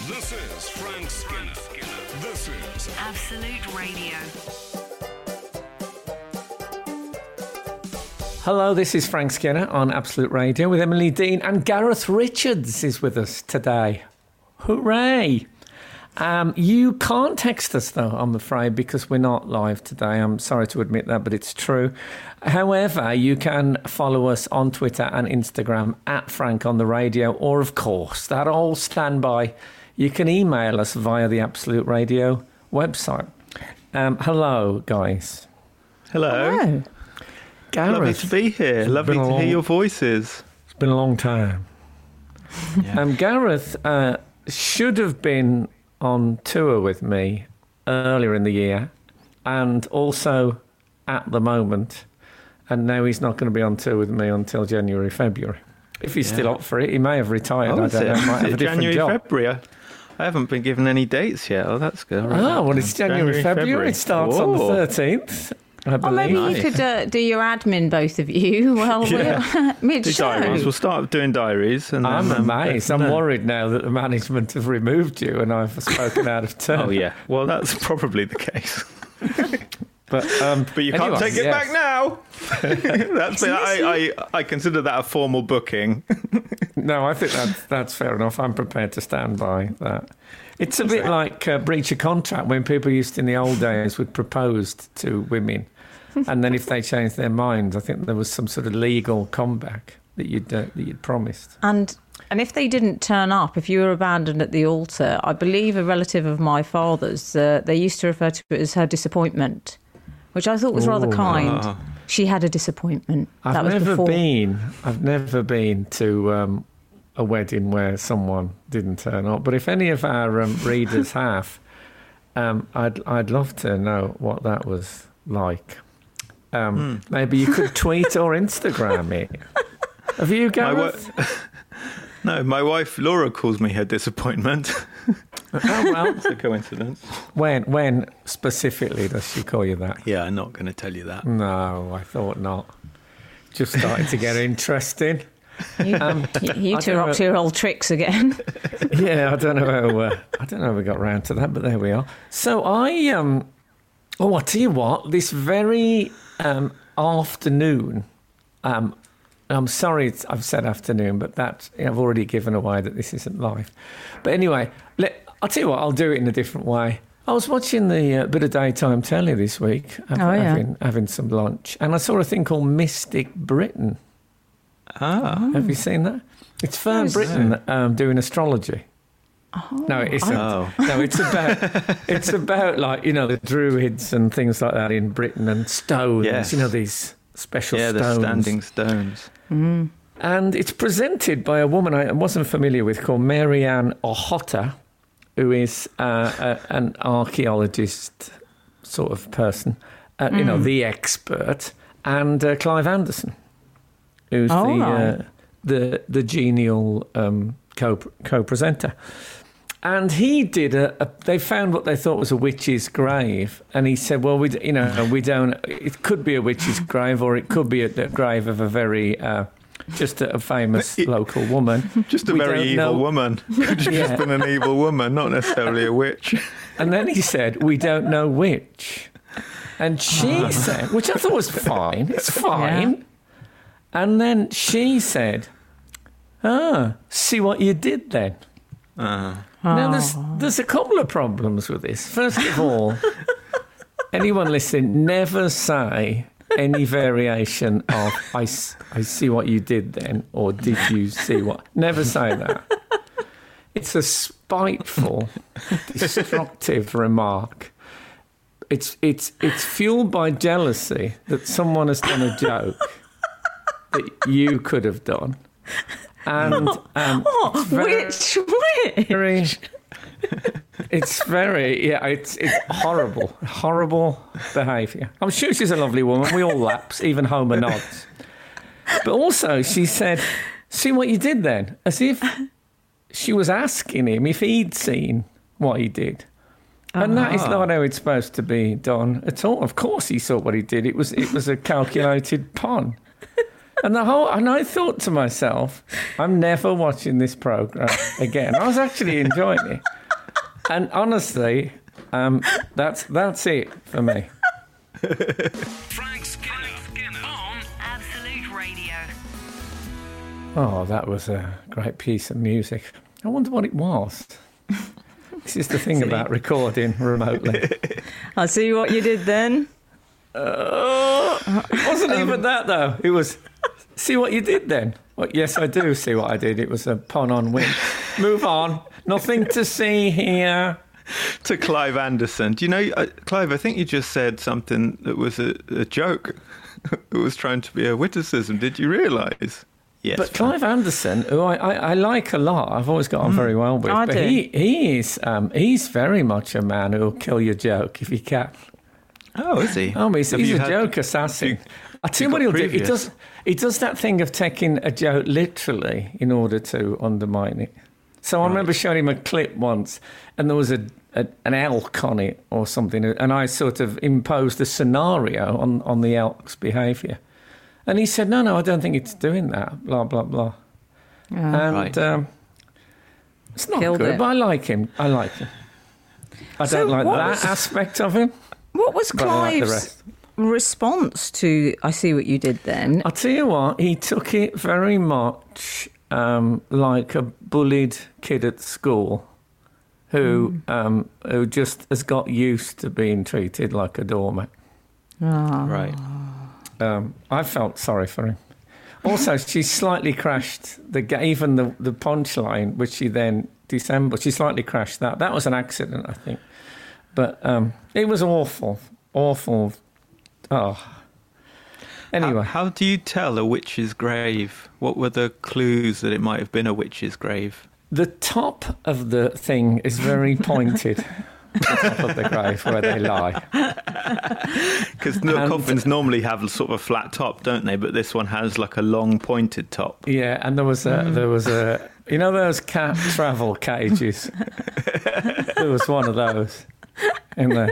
This is Frank Skinner. This is Absolute Radio. Hello, this is Frank Skinner on Absolute Radio with Emily Dean, and Gareth Richards is with us today. Hooray! You can't text us, though, I'm afraid, because we're not live today. I'm sorry to admit that, but it's true. However, you can follow us on Twitter and Instagram at Frank on the Radio, or, of course, that old standby, you can email us via the Absolute Radio website. Hello, guys. Hello. Gareth. Lovely to be here. Lovely to hear your voices. It's been a long time. Yeah. Gareth should have been on tour with me earlier in the year and also at the moment, and now he's not going to be on tour with me until January, February. If he's still up for it, he may have retired. I don't know. He might have a different January, job. February? I haven't been given any dates yet. Oh, that's good. It's January, February. It starts on the 13th. I believe. Or maybe you could do your admin, both of you. Well, Do mid-show. diaries. We'll start doing diaries. And I'm then, amazed. I'm worried now that the management have removed you and I've spoken out of turn. Oh, yeah. Well, that's probably the case. But you can't take it back now. I consider that a formal booking. No, I think that's fair enough. I'm prepared to stand by that. It's a bit like breach of contract when people used to, in the old days, would propose to women. And then if they changed their minds, I think there was some sort of legal comeback that you'd promised. And if they didn't turn up, if you were abandoned at the altar, I believe a relative of my father's, they used to refer to it as her disappointment, which I thought was rather kind. She had a disappointment. I've never been to a wedding where someone didn't turn up. But if any of our readers have, I'd love to know what that was like. Maybe you could tweet or Instagram it. Have you, Gareth? No, my wife Laura calls me her disappointment. Oh, well. It's a coincidence. When specifically does she call you that? Yeah, I'm not going to tell you that. No, I thought not. Just started to get interesting. You two are up to your old tricks again. Yeah, I don't know how we got round to that, but there we are. So I tell you what, this very afternoon, I'm sorry I've said afternoon, but I've already given away that this isn't live. But anyway, I'll tell you what, I'll do it in a different way. I was watching the bit of daytime telly this week, having some lunch, and I saw a thing called Mystic Britain. Ah. Have you seen that? It's Fern Britain doing astrology. Oh. No, it isn't. Oh. No, it's about like, the Druids and things like that in Britain, and stones. Yes. These special stones. Yeah, the standing stones. Mm. And it's presented by a woman I wasn't familiar with called Marianne O'Hotter, who is an archaeologist sort of person, the expert, and Clive Anderson, who's the genial co-presenter. And he did they found what they thought was a witch's grave, and he said, well, we don't, it could be a witch's grave, or it could be a grave of a very just a famous local woman. Just a very evil woman. Could have just been an evil woman, not necessarily a witch. And then he said, we don't know which. And she said, which I thought was fine. It's fine. Yeah. And then she said, see what you did then. Now, there's a couple of problems with this. First of all, anyone listening, never say any variation of I see what you did then, or did you see what... Never say that. It's a spiteful, destructive remark. It's fueled by jealousy that someone has done a joke that you could have done. And which? It's horrible behaviour. I'm sure she's a lovely woman. We all lapse, even Homer nods. But also, she said, see what you did then, as if she was asking him if he'd seen what he did. And that is not how it's supposed to be done at all. Of course he saw what he did. It was a calculated pun. And I thought to myself, I'm never watching this programme again. I was actually enjoying it. And honestly, that's it for me. Frank Skinner on Absolute Radio. Oh, that was a great piece of music. I wonder what it was. This is the thing about recording remotely. I see what you did then. It wasn't even that, though. It was, see what you did then? Well, yes, I do see what I did. It was a pun on winch. Move on. Nothing to see here. To Clive Anderson. Do you know, Clive, I think you just said something that was a joke. It was trying to be a witticism. Did you realise? Yes. But Clive Anderson, who I like a lot, I've always got on very well with. I but do. he's very much a man who'll kill your joke if he can. Oh, is he? Oh, he's Have a you had- joke assassin. I'll tell you you what he'll got do. previous? He does that thing of taking a joke literally in order to undermine it. So I remember showing him a clip once, and there was an elk on it or something, and I sort of imposed a scenario on the elk's behaviour. And he said, no, I don't think it's doing that, blah, blah, blah. And Right. it's not Killed good, it. but I like him. I So don't like what that was- aspect of him. What was But I like the Clive's rest. response to I see what you did then? I'll tell you what, he took it very much like a bullied kid at school who just has got used to being treated like a doormat. Right. I felt sorry for him. Also, she slightly crashed even the punchline, which she then dissembled. She slightly crashed that. That was an accident, I think. But it was awful. Awful. Oh. Anyway. How do you tell a witch's grave? What were the clues that it might have been a witch's grave? The top of the thing is very pointed. The top of the grave where they lie. Because the coffins normally have sort of a flat top, don't they? But this one has like a long pointed top. Yeah, and there was a you know those cat travel cages? There was one of those in there.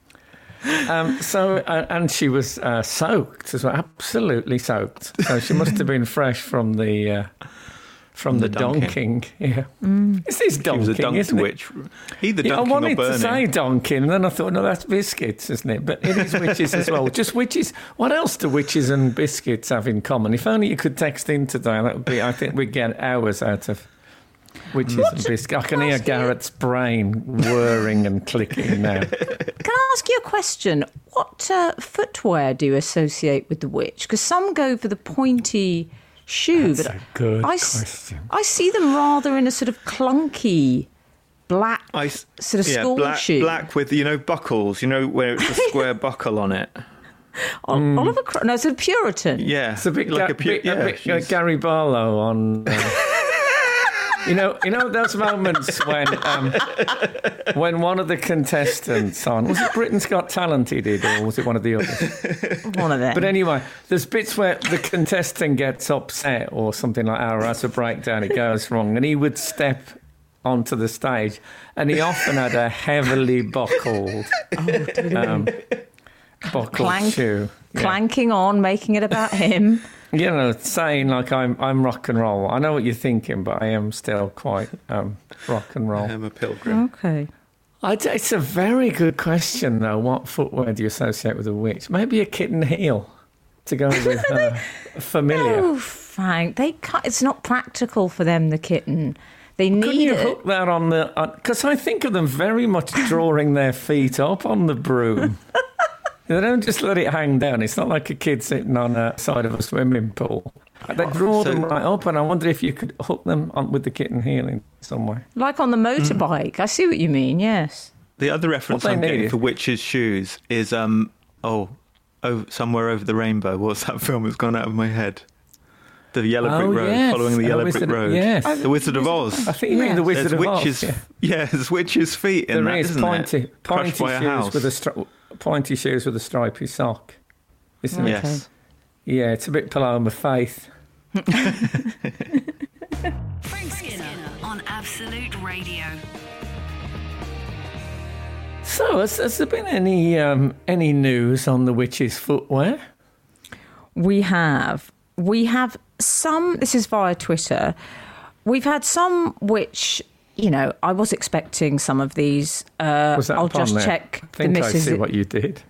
And she was soaked as well, absolutely soaked. So she must have been fresh from the donking. Yeah, it's this She was a donking, dunked isn't it? witch. Either Yeah, I dunking or wanted burning. to say donking, and then I thought, no, that's biscuits, isn't it? But it is witches as well. Just witches. What else do witches and biscuits have in common? If only you could text in today, that would be. I think we'd get hours out of witches and biscuits. I can hear Garrett's brain whirring and clicking now. Can I ask you a question? What footwear do you associate with the witch? Because some go for the pointy shoe, That's but a good I question. I see them rather in a sort of clunky black sort of school black, shoe. black with, buckles, where it's a square buckle on it. Oliver no, it's a Puritan. Yeah. It's a bit like like she's- Gary Barlow on. You know those moments when one of the contestants was it Britain's Got Talent he did, or was it one of the others? One of them. But anyway, there's bits where the contestant gets upset or something like that, or has a breakdown, it goes wrong, and he would step onto the stage, and he often had a heavily buckled shoe. Yeah. Clanking on, making it about him. Saying like I'm rock and roll. I know what you're thinking, but I am still quite rock and roll. I'm a pilgrim. Okay. It's a very good question, though. What footwear do you associate with a witch? Maybe a kitten heel to go with familiar. Oh, Frank, it's not practical for them, the kitten. They Couldn't need you it. hook that on the... Because I think of them very much drawing their feet up on the broom. They don't just let it hang down. It's not like a kid sitting on the side of a swimming pool. They draw them right up, and I wonder if you could hook them on with the kitten heel in some way. Like on the motorbike. I see what you mean, yes. The other reference What they I'm getting need- for witches' shoes is, Somewhere Over the Rainbow. What's that film that's gone out of my head? The Yellow Brick Road, yes. following the Yellow Brick Wizard- Road. yes. The Wizard of Oz. I think you mean the Wizard There's of witches, Oz. Yeah. there's witches' feet in There that, is isn't pointy it? Crushed by a shoes house. with pointy shoes with a stripy sock. Isn't it? Yes. Yeah, it's a bit Paloma Faith. Frank Skinner on Absolute Radio. So, has there been any news on the witch's footwear? We have some, this is via Twitter, we've had some which I was expecting some of these. Was that I'll upon just there? check I think I see what you did.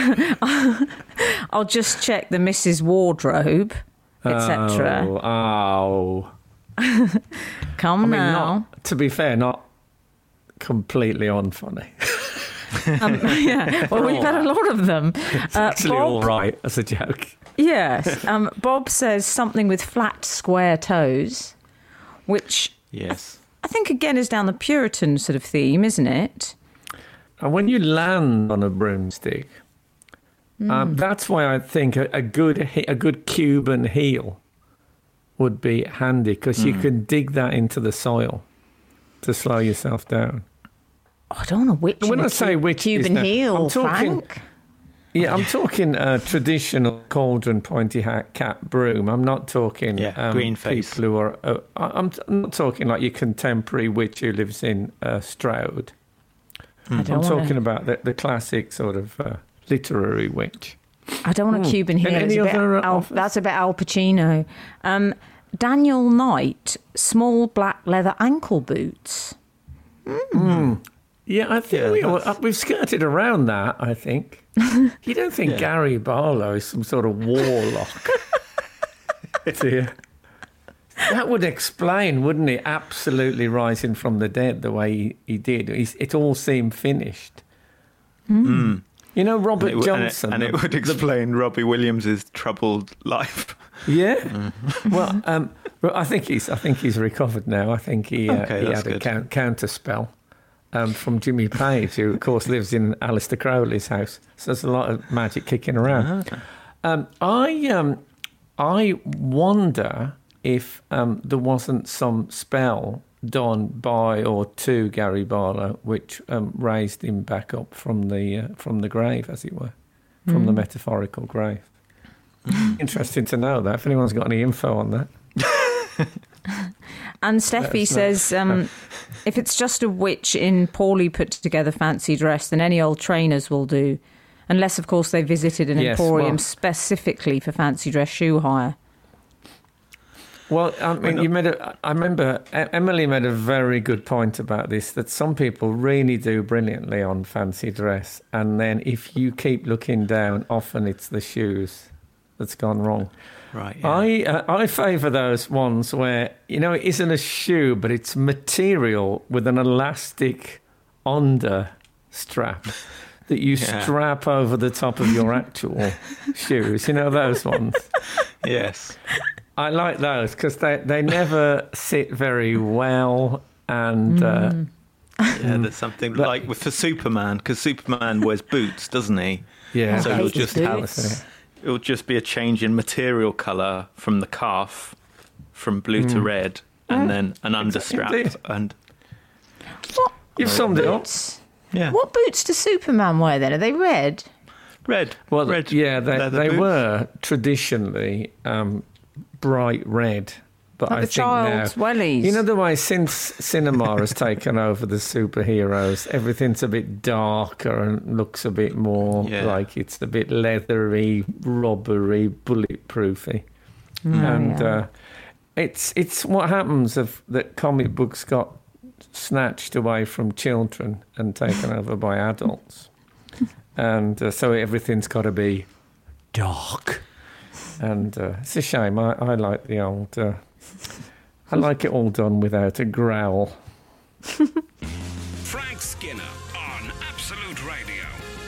I'll just check the Mrs. Wardrobe, etc. Oh. Come now. To be fair, not completely unfunny. Yeah. Well, we've had a lot of them. It's actually all right as a joke. Yes. Bob says something with flat, square toes, which Yes. I think, again, is down the Puritan sort of theme, isn't it? And when you land on a broomstick, that's why I think a good Cuban heel would be handy, because you can dig that into the soil to slow yourself down. Oh, I don't want to witch When in I a say witch, Cuban heel, I'm talking, Frank. Yeah, I'm talking traditional cauldron pointy hat cap broom. I'm not talking green face. people who are. I'm not talking like your contemporary witch who lives in Stroud. I'm talking about the classic sort of literary witch. I don't want a Cuban heel. Any other offers? That's a bit Al Pacino. Daniel Knight, small black leather ankle boots. Yeah, I think we've skirted around that, I think. You don't think Gary Barlow is some sort of warlock? Do you? That would explain, wouldn't it, absolutely rising from the dead the way he did. It all seemed finished. You know, Robert Johnson. And it would explain Robbie Williams' troubled life. Yeah. Well, I think he's recovered now. I think he had a counter spell. From Jimmy Page, who, of course, lives in Aleister Crowley's house. So there's a lot of magic kicking around. I wonder if there wasn't some spell done by or to Gary Barlow which raised him back up from the grave, as it were, from the metaphorical grave. Interesting to know that, if anyone's got any info on that. And Steffi says, if it's just a witch in poorly put together fancy dress, then any old trainers will do. Unless, of course, they visited an emporium specifically for fancy dress shoe hire. Well, I mean, I remember Emily made a very good point about this, that some people really do brilliantly on fancy dress. And then if you keep looking down, often it's the shoes that's gone wrong. Right. Yeah. I favour those ones where, it isn't a shoe, but it's material with an elastic under strap that you strap over the top of your actual shoes. You know those ones? Yes. I like those because they never sit very well, and there's something for Superman, because Superman wears boots, doesn't he? Yeah. So it'll just be a change in material colour from the calf, from blue to red, and then an understrap. Indeed. And you've summed it up. yeah, What boots does Superman wear then? Are they red? red. Well, red. yeah, leather they boots. were traditionally bright red, but Like I the think child's now, wellies. the way since cinema has taken over the superheroes, everything's a bit darker and looks a bit more like it's a bit leathery, rubbery, bulletproofy, it's what happens that comic books got snatched away from children and taken over by adults, and so everything's got to be dark. And it's a shame. I like the old. I like it all done without a growl. Frank Skinner on Absolute Radio.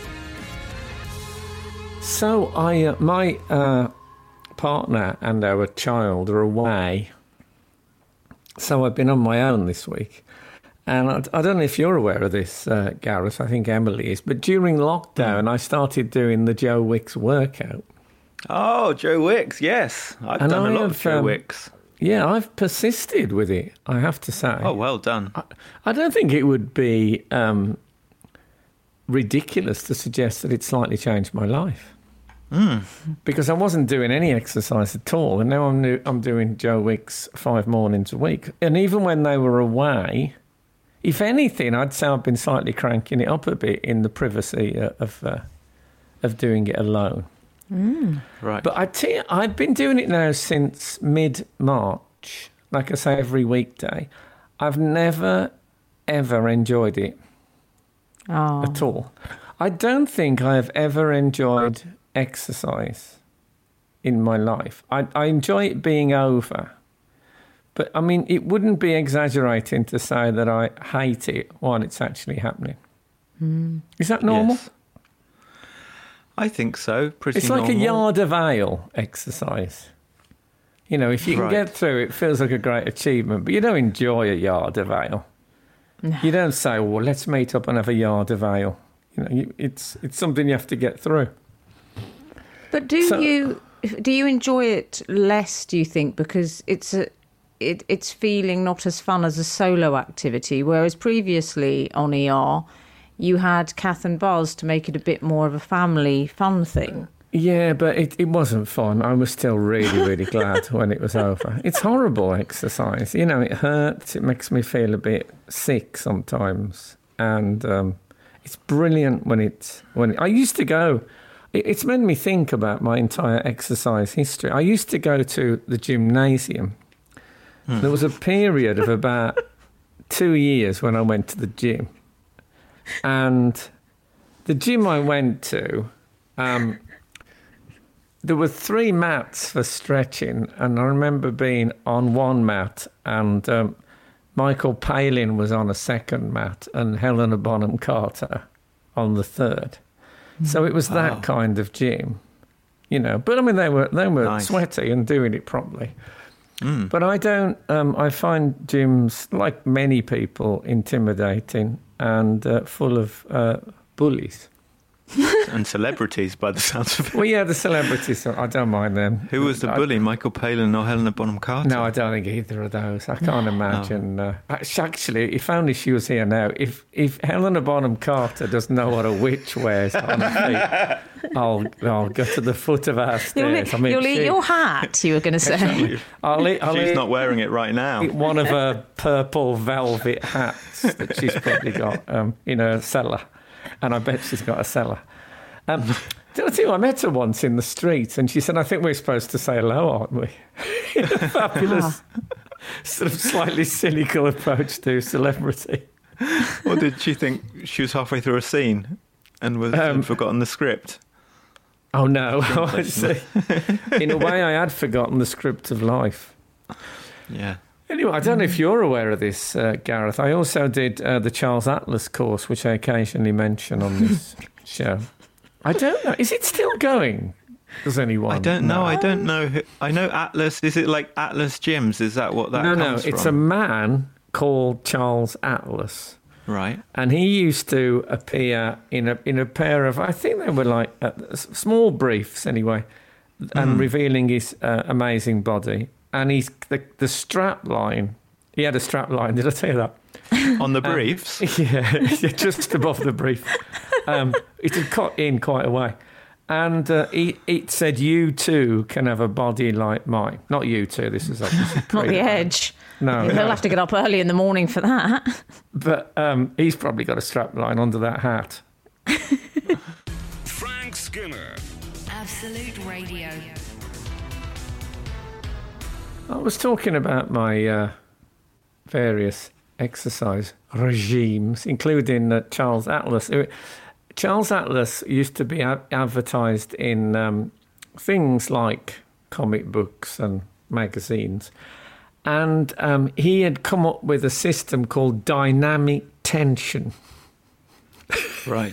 So my partner and our child are away. So I've been on my own this week. And I don't know if you're aware of this, Gareth. I think Emily is. But during lockdown, I started doing the Joe Wicks workout. Oh, Joe Wicks, yes. I've done a lot of Joe Wicks. Yeah, I've persisted with it, I have to say. Oh, well done. I don't think it would be ridiculous to suggest that it slightly changed my life. Because I wasn't doing any exercise at all, and now I'm doing Joe Wicks 5 mornings a week. And even when they were away, if anything, I'd say I've been slightly cranking it up a bit in the privacy of doing it alone. Right. But I tell you, I've been doing it now since mid-March, like I say, every weekday. I've never ever enjoyed it at all. I don't think I have ever enjoyed exercise in my life. I enjoy it being over. But, I mean, it wouldn't be exaggerating to say that I hate it while it's actually happening. Is that normal? Yes. I think so. Pretty It's like normal. a yard of ale exercise. You know, if you can get through it, feels like a great achievement. But you don't enjoy a yard of ale. No. You don't say, well, let's meet up and have a yard of ale. You know, it's something you have to get through. But do you enjoy it less, do you think, because it's feeling not as fun as a solo activity, whereas previously on ER you had Kath and Buzz to make it a bit more of a family fun thing. Yeah, but it wasn't fun. I was still really, really glad when it was over. It's horrible exercise. You know, it hurts. It makes me feel a bit sick sometimes. And it's brilliant when I used to go. It's made me think about my entire exercise history. I used to go to the gymnasium. There was a period of about 2 years when I went to the gym. And the gym I went to, there were 3 mats for stretching, and I remember being on one mat, and Michael Palin was on a second mat, and Helena Bonham Carter on the third. So it was that kind of gym, you know. But I mean, they were Nice. sweaty and doing it properly. But I don't. I find gyms, like many people, intimidating and full of bullies. And celebrities, by the sounds of it. Well, yeah, the celebrities. I don't mind them. Who was the bully, Michael Palin or Helena Bonham Carter? No, I don't think either of those. I can't imagine. Actually, if only she was here now. If Helena Bonham Carter doesn't know what a witch wears on her feet, I'll go to the foot of our stairs. You'll eat your hat, you were going to say. She's not wearing it right now. eat one of her purple velvet hats that she's probably got in her cellar. And I bet she's got a cellar. Did I tell you, I met her once in the street and she said, I think we're supposed to say hello, aren't we? In a fabulous, sort of slightly cynical approach to celebrity. Or did she think she was halfway through a scene and had forgotten the script? Oh, no. I see. In a way, I had forgotten the script of life. Yeah. Anyway, I don't know if you're aware of this, Gareth. I also did the Charles Atlas course, which I occasionally mention on this show. I don't know. Is it still going? Does anyone? I don't know. I don't know. I know Atlas. Is it like Atlas Gyms? Is that what that comes from? It's a man called Charles Atlas. Right. And he used to appear in a pair of, I think they were like small briefs anyway, and revealing his amazing body. And he's the strap line. He had a strap line. Did I tell you that? On the briefs? Yeah, just above the brief. It had cut in quite a way. And it said, you too can have a body like mine. Not you two, this is obviously Not the Edge. No. He'll have to get up early in the morning for that. But he's probably got a strap line under that hat. Frank Skinner. Absolute Radio. I was talking about my various exercise regimes, including Charles Atlas. Charles Atlas used to be advertised in things like comic books and magazines. And he had come up with a system called dynamic tension. Right.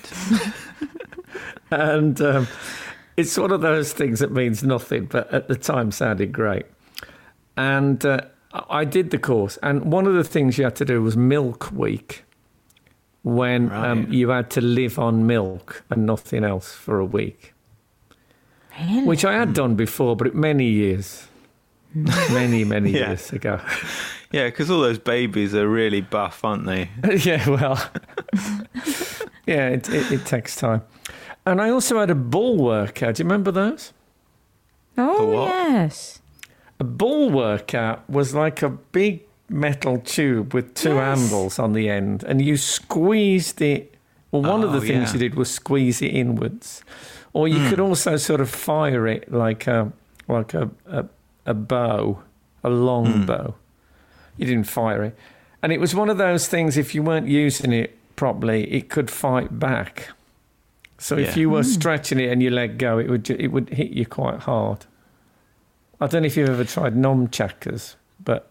And it's one of those things that means nothing, but at the time sounded great. And I did the course. And one of the things you had to do was Milk Week, when you had to live on milk and nothing else for a week. Really? Which I had done before, but many years. Many years ago. Yeah, because all those babies are really buff, aren't they? Yeah, well, yeah, it takes time. And I also had a bull workout. Do you remember those? Oh, what? yes. A bull workout was like a big metal tube with two handles on the end, and you squeezed it. Well, one of the things you did was squeeze it inwards, or you could also sort of fire it like a bow, a long bow. You didn't fire it. And it was one of those things, if you weren't using it properly, it could fight back. So if you were stretching it and you let go, it would hit you quite hard. I don't know if you've ever tried nunchakas, but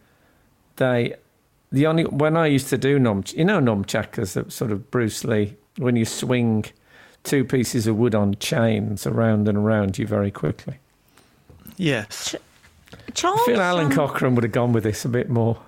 when I used to do nunchakas, that sort of Bruce Lee, when you swing 2 pieces of wood on chains around and around you very quickly. Yes. Charles, I feel Alan Cochrane would have gone with this a bit more.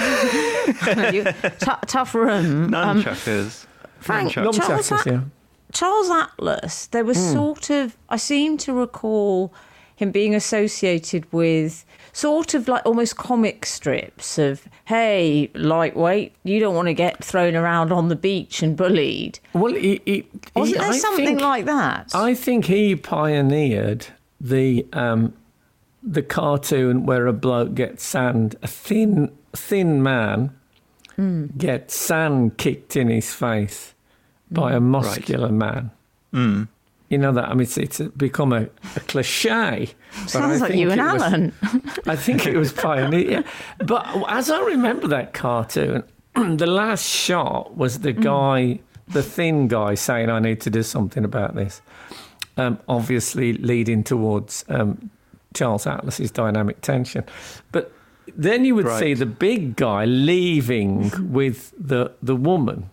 Tough room. Nunchuckers. Frank, Nunchakas, yeah. Charles Atlas, there was sort of, I seem to recall him being associated with sort of like almost comic strips of, hey, lightweight, you don't want to get thrown around on the beach and bullied. Well, Wasn't there something like that? I think he pioneered the cartoon where a bloke gets sand, a thin man gets sand kicked in his face by a muscular man. You know that? I mean, it's become a cliche. Sounds like you and Alan. I think it was pioneer. But as I remember that cartoon, the last shot was the guy, the thin guy, saying, I need to do something about this. Obviously leading towards Charles Atlas's dynamic tension. But then you would see the big guy leaving with the woman.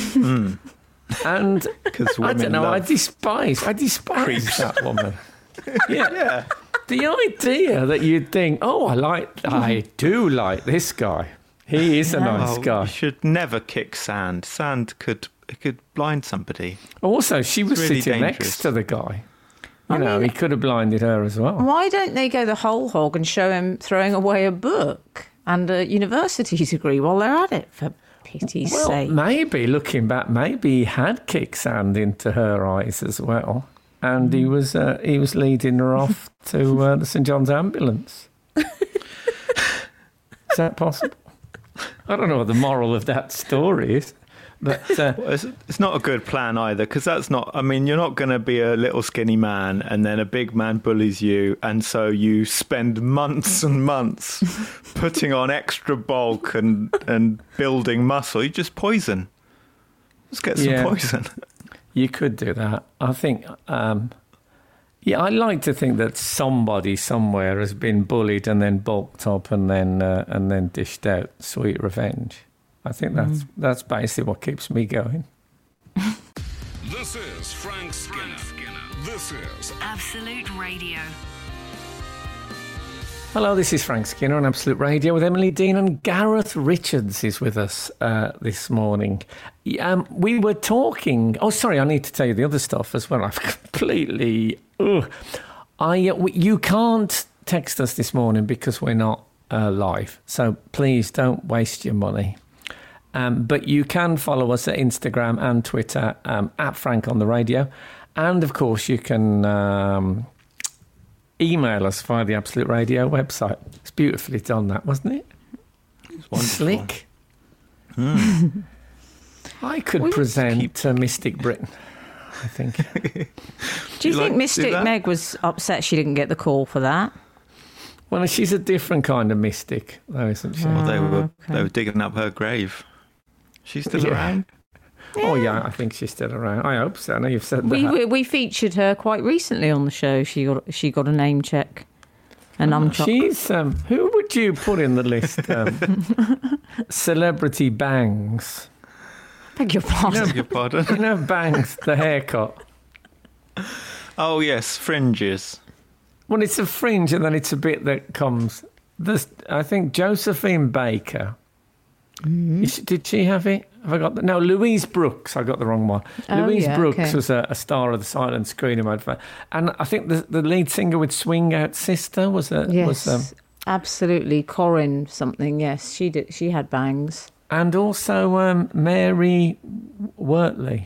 And I don't know, I despise that woman. Yeah. The idea that you'd think, I do like this guy. He is a nice guy. You should never kick sand. Sand could blind somebody. Also, she was really sitting dangerous. next to the guy. He could have blinded her as well. Why don't they go the whole hog and show him throwing away a book and a university degree while they're at it, for pity's sake? Maybe, looking back, maybe he had kicked sand into her eyes as well. And he was leading her off to the St John's ambulance. Is that possible? I don't know what the moral of that story is. But it's not a good plan either, because that's not, I mean, you're not going to be a little skinny man and then a big man bullies you, and so you spend months and months putting on extra bulk and building muscle. You just poison. Just get some poison. You could do that. I think, I like to think that somebody somewhere has been bullied and then bulked up and then dished out sweet revenge. I think that's basically what keeps me going. This is Frank Skinner. This is Absolute Radio. Hello, this is Frank Skinner on Absolute Radio with Emily Dean, and Gareth Richards is with us this morning. We were talking... Oh, sorry, I need to tell you the other stuff as well. I've completely... you can't text us this morning because we're not live, so please don't waste your money. But you can follow us at Instagram and Twitter at Frank on the Radio. And, of course, you can email us via the Absolute Radio website. It's beautifully done, that, wasn't it? It's wonderful. Slick. I could present Mystic Britain, I think. Do you think Mystic Meg was upset she didn't get the call for that? Well, she's a different kind of mystic, though, isn't she? Well, they were digging up her grave. She's still around? Oh, yeah, I think she's still around. I hope so. I know you've said that. We featured her quite recently on the show. She got a name check. She's... who would you put in the list? Celebrity Bangs. Beg your pardon. You know Bangs, the haircut? Oh, yes, fringes. Well, it's a fringe and then it's a bit that comes... I think Josephine Baker... Did she have it? Have I got that? No, Louise Brooks. I got the wrong one. Louise Brooks was a star of the silent screening advert, and I think the lead singer with Swing Out Sister was absolutely Corinne something. Yes, she did. She had bangs, and also Mary Worsley.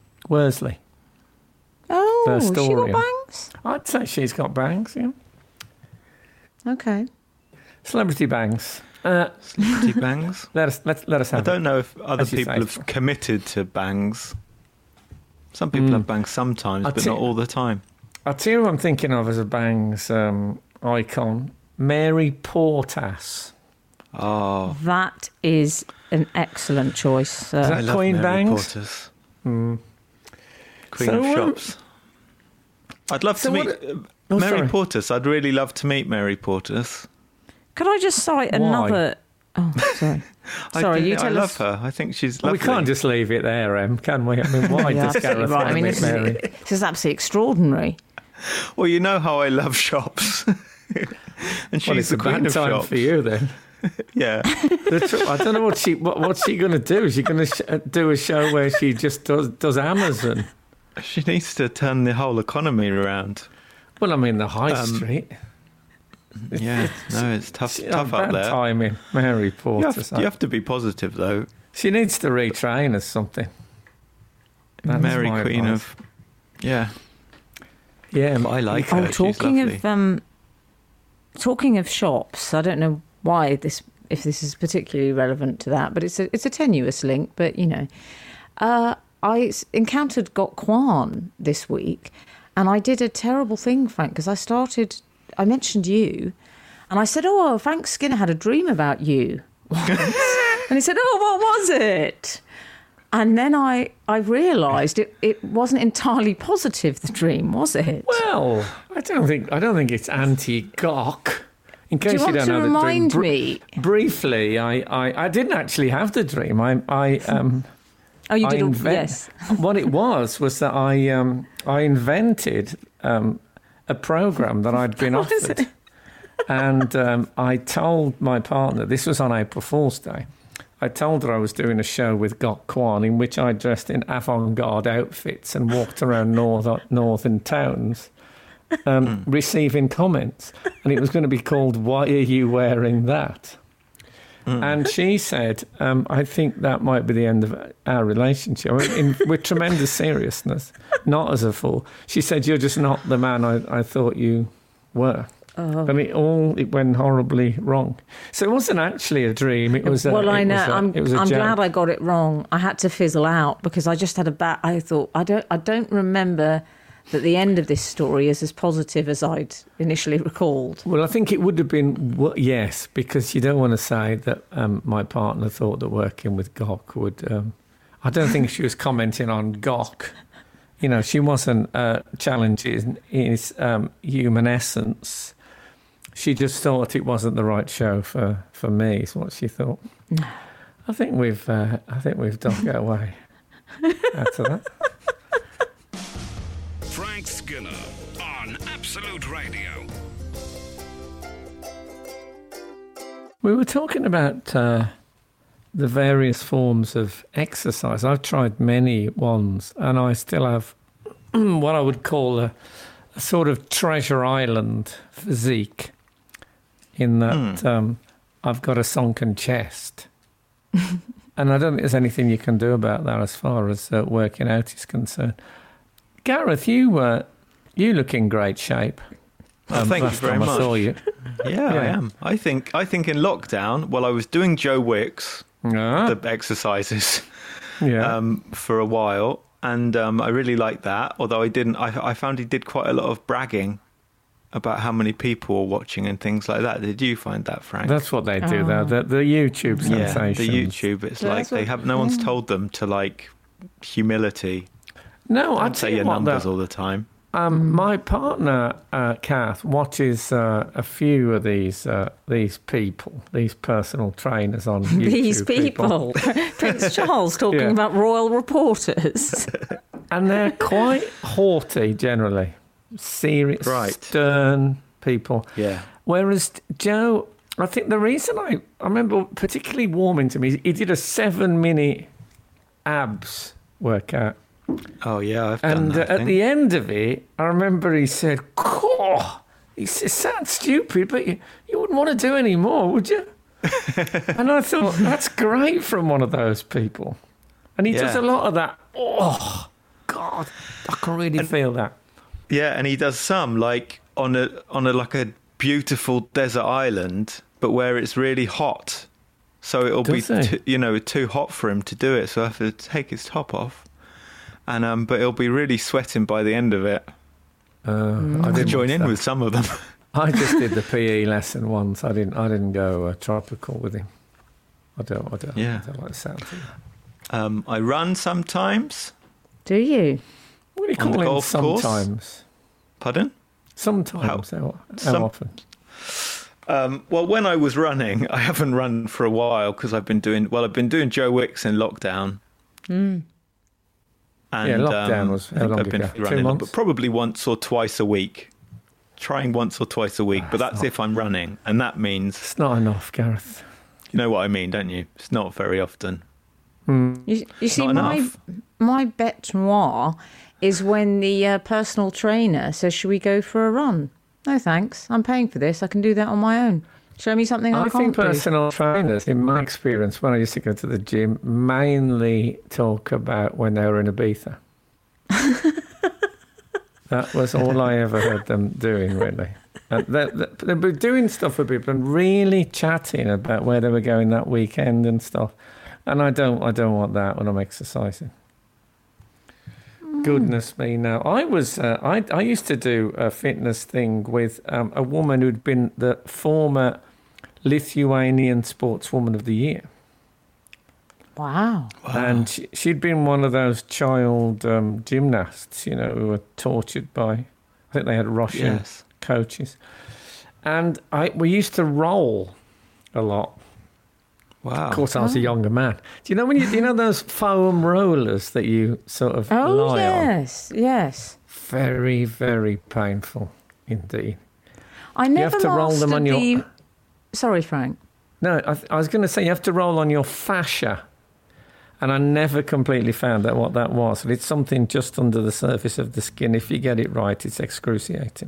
Oh, she got bangs. I'd say she's got bangs. Yeah. Okay. Celebrity bangs. Celebrity bangs? Let us have I don't know if other people have committed to bangs. Some people have bangs sometimes, but not all the time. I'll tell you who I'm thinking of as a bangs icon. Mary Portas. Oh, That is an excellent choice. that I love Queen Mary Bangs? Porter's. Mm. Queen So, of Shops. I'd love so to meet what- Oh, Mary sorry. Porter's. I'd really love to meet Mary Porter's. Could I just cite another? Oh, sorry. Sorry, you I tell love us. her. I think she's Well, lovely. we can't just leave it there, Em, can we? I mean, why You're does absolutely Gareth right. want I to mean, meet Mary? this is absolutely extraordinary. Well, you know how I love shops. And she's Well, it's the a queen bad of time shops. for you then. Yeah. I don't know what's she going to do. Is she going to do a show where she just does Amazon? She needs to turn the whole economy around. Well, I mean the high street. Yeah. No, it's tough out bad there. timing, Mary Porter. You have to be positive, though. She needs to retrain as something. That's Mary, my Queen advice. of... Yeah. Yeah, I like her. Oh, She's talking lovely. talking of shops, I don't know why if this is particularly relevant to that, but it's a tenuous link. But I encountered Gok Kwan this week, and I did a terrible thing, Frank, because I mentioned you, and I said, "Oh, Frank Skinner had a dream about you once," and he said, "Oh, what was it?" And then I realised it wasn't entirely positive, the dream, was it? Well, I don't think it's anti-Gok. In Do case you want don't to know remind the dream, me? briefly, I didn't actually have the dream. Oh, you I did, invent- yes. What it was that I invented a program that I'd been What is offered, it? and I told my partner, this was on April Fool's Day, I told her I was doing a show with Gok Kwan in which I dressed in avant-garde outfits and walked around northern towns receiving comments, and it was going to be called "Why Are You Wearing That?" And she said, I think that might be the end of our relationship. I mean, with tremendous seriousness, not as a fool. She said, "You're just not the man I thought you were." Oh. And it went horribly wrong. So it wasn't actually a dream. It was. Well, I know. I'm It was a glad joke. I got it wrong. I had to fizzle out because I just had a bad. I thought I don't remember that the end of this story is as positive as I'd initially recalled. Well, I think it would have been yes, because you don't want to say that my partner thought that working with Gok would. I don't think she was commenting on Gok. You know, she wasn't challenging his human essence. She just thought it wasn't the right show for me. Is what she thought. I think we've dug our way out of that. Frank Skinner on Absolute Radio. We were talking about the various forms of exercise. I've tried many ones, and I still have what I would call a sort of treasure island physique, in that I've got a sunken chest. And I don't think there's anything you can do about that as far as working out is concerned. Gareth, you look in great shape. Thank you last very time I much. saw you. Yeah, I Yeah. am. I think in lockdown, while I was doing Joe Wicks, Ah, the exercises, yeah. for a while, and I really liked that. Although I found he did quite a lot of bragging about how many people were watching and things like that. Did you find that, Frank? That's what they do, though. The YouTube yeah, sensations. the YouTube. It's like they have no one's told them to like humility. No, I'd Don't say your numbers all the time. My partner, Kath, watches a few of these people, these personal trainers on YouTube. These people. Prince Charles talking Yeah. about royal reporters. And they're quite haughty generally. Serious, Right. stern people. Yeah. Whereas Joe, I think the reason I remember particularly warming to me, he did a 7-minute abs workout. Oh yeah, I've done And that. at thing. the end of it, I remember he said, it sounds stupid, but you wouldn't want to do any more, would you? And I thought, that's great from one of those people. And he does Yeah. a lot of that. Oh, God, I can really feel that. Yeah, and he does some like on a like a beautiful desert island, but where it's really hot. So it'll Does be he? too hot for him to do it. So I have to take his top off, and but he'll be really sweating by the end of it. I I didn't join watch in that. with some of them. I just did the PE lesson once. I didn't go tropical with him. I don't like the sound of it. I run sometimes. Do you? What do you On the call it? golf course? Sometimes. Pardon? Sometimes. How often? Well, when I was running, I haven't run for a while because I've been doing Joe Wicks in lockdown. And, lockdown was how long I've been ago? 2 running, months? but probably once or twice a week. Trying once or twice a week, but that's if I'm running, and that means It's not enough, Gareth. you know what I mean, don't you? It's not very often. You see, Not enough. my bête noire is when the personal trainer says, "Should we go for a run?" No, thanks. I'm paying for this. I can do that on my own. Show me something I I can't think do. personal trainers, in my experience, when I used to go to the gym, mainly talk about when they were in Ibiza. That was all I ever heard them doing, really. They were doing stuff with people and really chatting about where they were going that weekend and stuff. And I don't want that when I'm exercising. Goodness me, no. I used to do a fitness thing with a woman who'd been the former Lithuanian Sportswoman of the Year. Wow. And she'd been one of those child gymnasts, who were tortured by, I think they had Russian coaches. And we used to roll a lot. Wow. Of course, I was a younger man. Do you know you know those foam rollers that you sort of lie on? Yes. Very, very painful indeed. I never have to roll them on your... Sorry, Frank. No, I was going to say you have to roll on your fascia. And I never completely found out what that was. But it's something just under the surface of the skin. If you get it right, it's excruciating.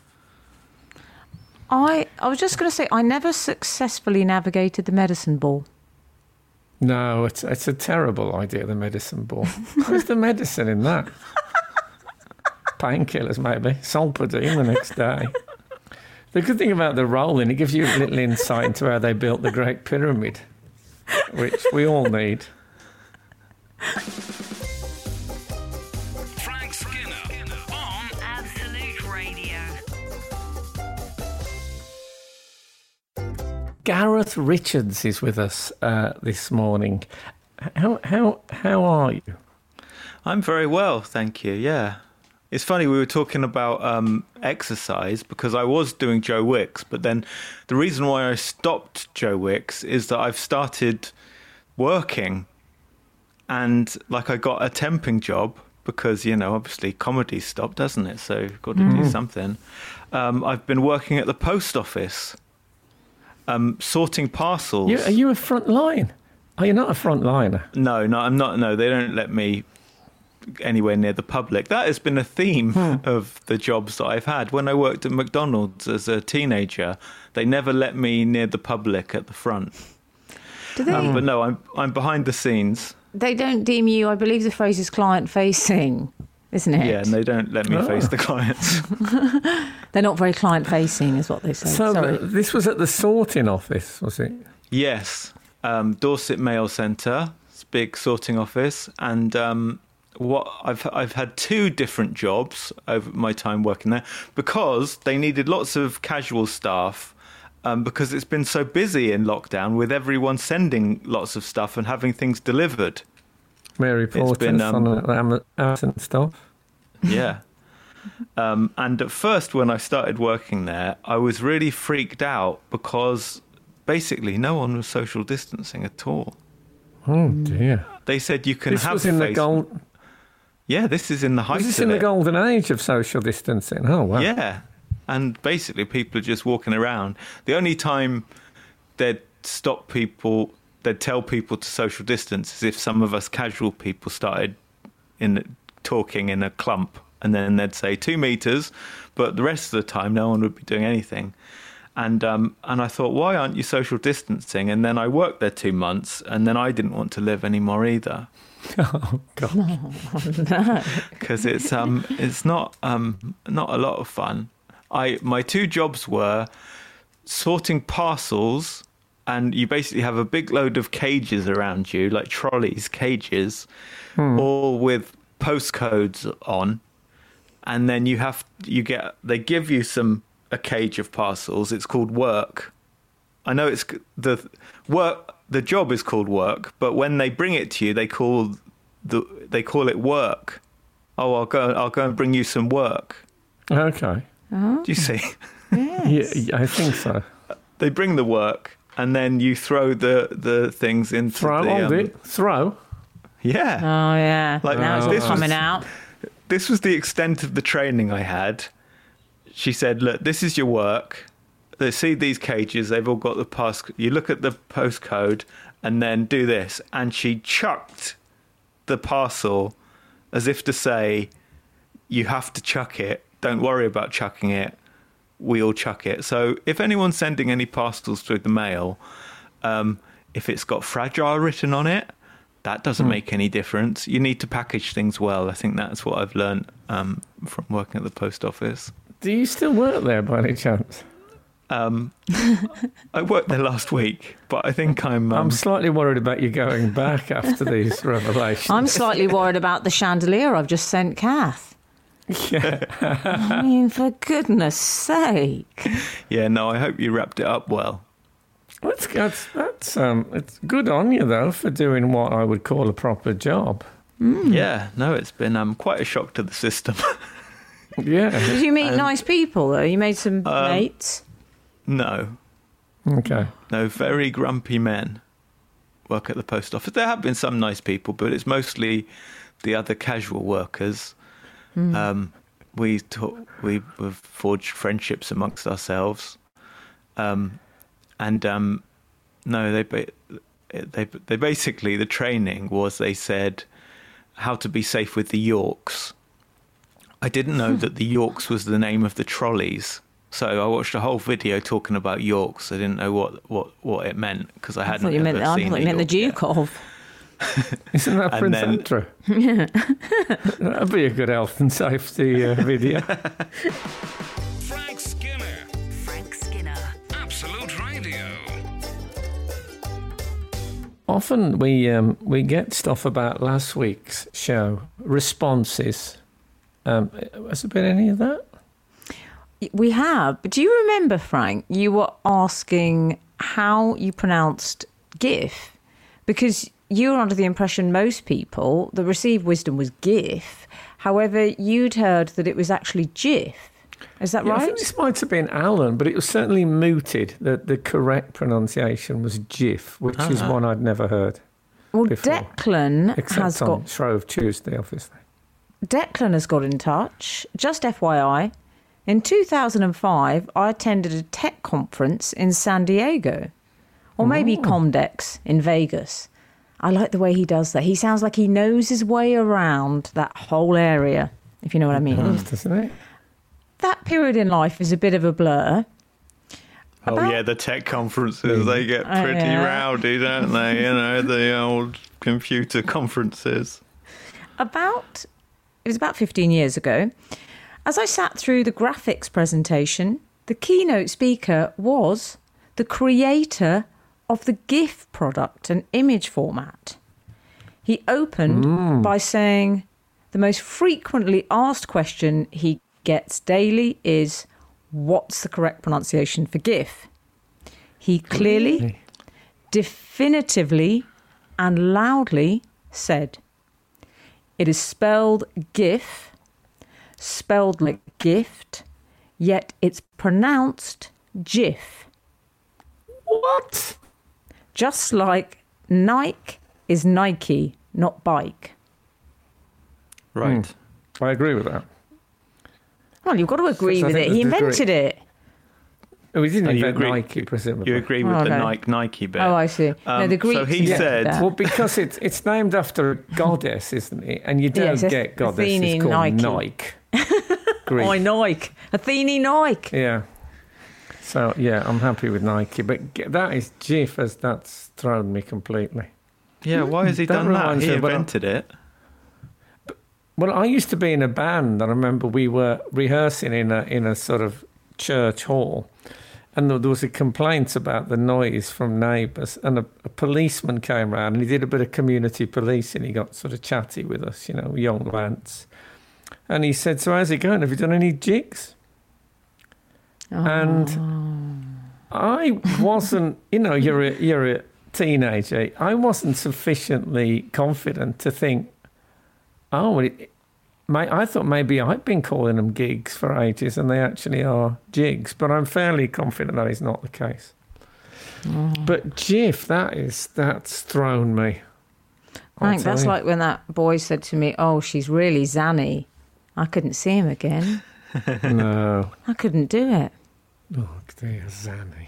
I was just going to say, I never successfully navigated the medicine ball. No, it's a terrible idea, the medicine ball. Where's the medicine in that? Painkillers, maybe. Solpadeine the next day. The good thing about the rolling, it gives you a little insight into how they built the Great Pyramid, which we all need. Frank Skinner on Absolute Radio. Gareth Richards is with us this morning. How are you? I'm very well, thank you. Yeah. It's funny, we were talking about exercise because I was doing Joe Wicks, but then the reason why I stopped Joe Wicks is that I've started working and I got a temping job because, obviously comedy stopped, doesn't it? So you've got to do something. I've been working at the post office, sorting parcels. Are you a front line? Are you not a frontliner? No, I'm not. No, they don't let me anywhere near the public. That has been a theme of the jobs that I've had. When I worked at McDonald's as a teenager, they never let me near the public at the front. Do they? But no, I'm behind the scenes. They don't deem you, I believe the phrase is client-facing, isn't it? Yeah, and they don't let me face the clients. They're not very client-facing, is what they say. So Sorry. this was at the sorting office, was it? Yes, Dorset Mail Centre, it's a big sorting office, and I've had 2 different jobs over my time working there because they needed lots of casual staff. Because it's been so busy in lockdown with everyone sending lots of stuff and having things delivered. Mary Porter on Amazon stuff. Yeah. And at first, when I started working there, I was really freaked out because basically no one was social distancing at all. Oh, dear. They said you can This have was in face... the gold... Yeah, this is in the height of it. Was this in the golden age of social distancing? Oh, wow. Yeah. And basically, people are just walking around. The only time they'd stop people, they'd tell people to social distance is if some of us casual people started talking in a clump. And then they'd say 2 meters. But the rest of the time, no one would be doing anything. And I thought, why aren't you social distancing? And then I worked there 2 months. And then I didn't want to live anymore either. Oh, God. No. Because it's not a lot of fun. My 2 jobs were sorting parcels, and you basically have a big load of cages around you, like trolleys, cages, all with postcodes on, and then they give you some a cage of parcels. It's called work. I know it's the work. The job is called work, but when they bring it to you, they call it work. Oh, I'll go and bring you some work. Okay. Do you see? Yes. Yeah, I think so. They bring the work, and then you throw the things into Throw. Yeah. Oh, yeah. Like, now it's this all was- coming out. This was the extent of the training I had. She said, look, this is your work. They see these cages. They've all got the pass. You look at the postcode and then do this. And she chucked the parcel as if to say, you have to chuck it. Don't worry about chucking it. We all chuck it. So if anyone's sending any parcels through the mail, if it's got fragile written on it, that doesn't make any difference. You need to package things well. I think that's what I've learned from working at the post office. Do you still work there by any chance? I worked there last week, but I think I'm slightly worried about you going back after these revelations. I'm slightly worried about the chandelier I've just sent Kath. Yeah. I mean, for goodness sake. Yeah, no, I hope you wrapped it up well. That's it's good on you, though, for doing what I would call a proper job. Yeah, no, it's been quite a shock to the system. Yeah. Did you meet nice people, though? You made some mates? No, Okay. no, very grumpy men work at the post office. There have been some nice people, but it's mostly the other casual workers. We've forged friendships amongst ourselves, no, they basically, the training was, they said how to be safe with the Yorks. I didn't know that the Yorks was the name of the trolleys. So I watched a whole video talking about Yorks. I didn't know what it meant because I hadn't ever seen I thought you meant the York Duke yet. of. Isn't that And Prince then- Andrew? Yeah. That'd be a good health and safety video. Frank Skinner, Frank Skinner. Absolute Radio. Often we get stuff about last week's show, responses. Has there been any of that? We have. But do you remember, Frank, you were asking how you pronounced GIF? Because you were under the impression most people, the received wisdom was GIF. However, you'd heard that it was actually GIF. Is that Yeah, I right? think this might have been Alan, but it was certainly mooted that the correct pronunciation was GIF, which is one I'd never heard Well, before. Declan Except has on got Shrove Tuesday, obviously. Declan has got in touch. Just FYI, in 2005, I attended a tech conference in San Diego, or maybe Comdex in Vegas. I like the way he does that. He sounds like he knows his way around that whole area, if you know what I mean. Doesn't it? That period in life is a bit of a blur. Oh yeah, the tech conferences, they get pretty yeah. rowdy, don't they? You know, the old computer conferences. It was about 15 years ago. As I sat through the graphics presentation, the keynote speaker was the creator of the GIF product and image format. He opened by saying the most frequently asked question he gets daily is, what's the correct pronunciation for GIF? He clearly, definitively, and loudly said, it is spelled GIF, spelled like gift, yet it's pronounced GIF. What? Just like Nike is Nike, not bike. Right. I agree with that. Well, you've got to agree So I with think it. He there's a degree- invented it. Oh, he didn't Oh, you invent agree- Nike, presumably. You agree with Oh, the okay. Nike bit. Oh, I see. No, the Greeks so he invented said, that. Well, because it's named after a goddess, isn't it? And you don't Yes, it's get goddesses Athene called Nike. Nike. Greek. Oh, Nike. Athene Nike. Yeah. So, yeah, I'm happy with Nike. But that is GIF, as that's thrown me completely. yeah, why has he That done that? reminds He me, but invented it. Well, I used to be in a band. I remember we were rehearsing in a sort of church hall. And there was a complaint about the noise from neighbours. And a policeman came round and he did a bit of community policing. He got sort of chatty with us, you know, young lads. And he said, so how's it going? Have you done any jigs? And I wasn't, you're a teenager. I wasn't sufficiently confident to think, I thought maybe I'd been calling them gigs for ages and they actually are jigs, but I'm fairly confident that is not the case. But Jiff, that's thrown me. Frank, that's like when that boy said to me, "Oh, she's really Zanny." I couldn't see him again. No. I couldn't do it. Oh, dear, Zanny.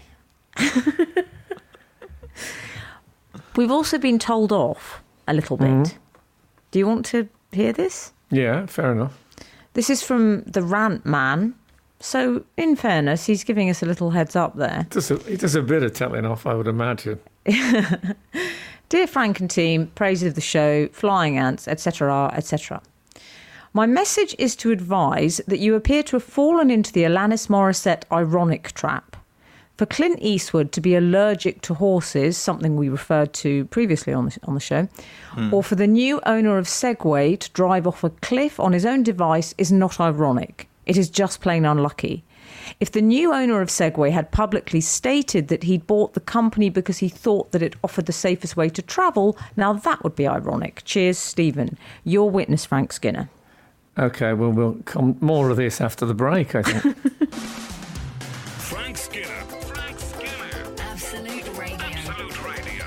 We've also been told off a little bit. Do you want to hear this? Yeah, fair enough. This is from the Rant Man. So, in fairness, he's giving us a little heads up there. He does a bit of telling off, I would imagine. Dear Frank and team, praise of the show, flying ants, etc., etc. My message is to advise that you appear to have fallen into the Alanis Morissette ironic trap. For Clint Eastwood to be allergic to horses, something we referred to previously on the show, or for the new owner of Segway to drive off a cliff on his own device is not ironic. It is just plain unlucky. If the new owner of Segway had publicly stated that he'd bought the company because he thought that it offered the safest way to travel, now that would be ironic. Cheers, Stephen. Your witness, Frank Skinner. OK, well, we'll come more of this after the break, I think. Frank Skinner. Frank Skinner. Absolute Radio. Absolute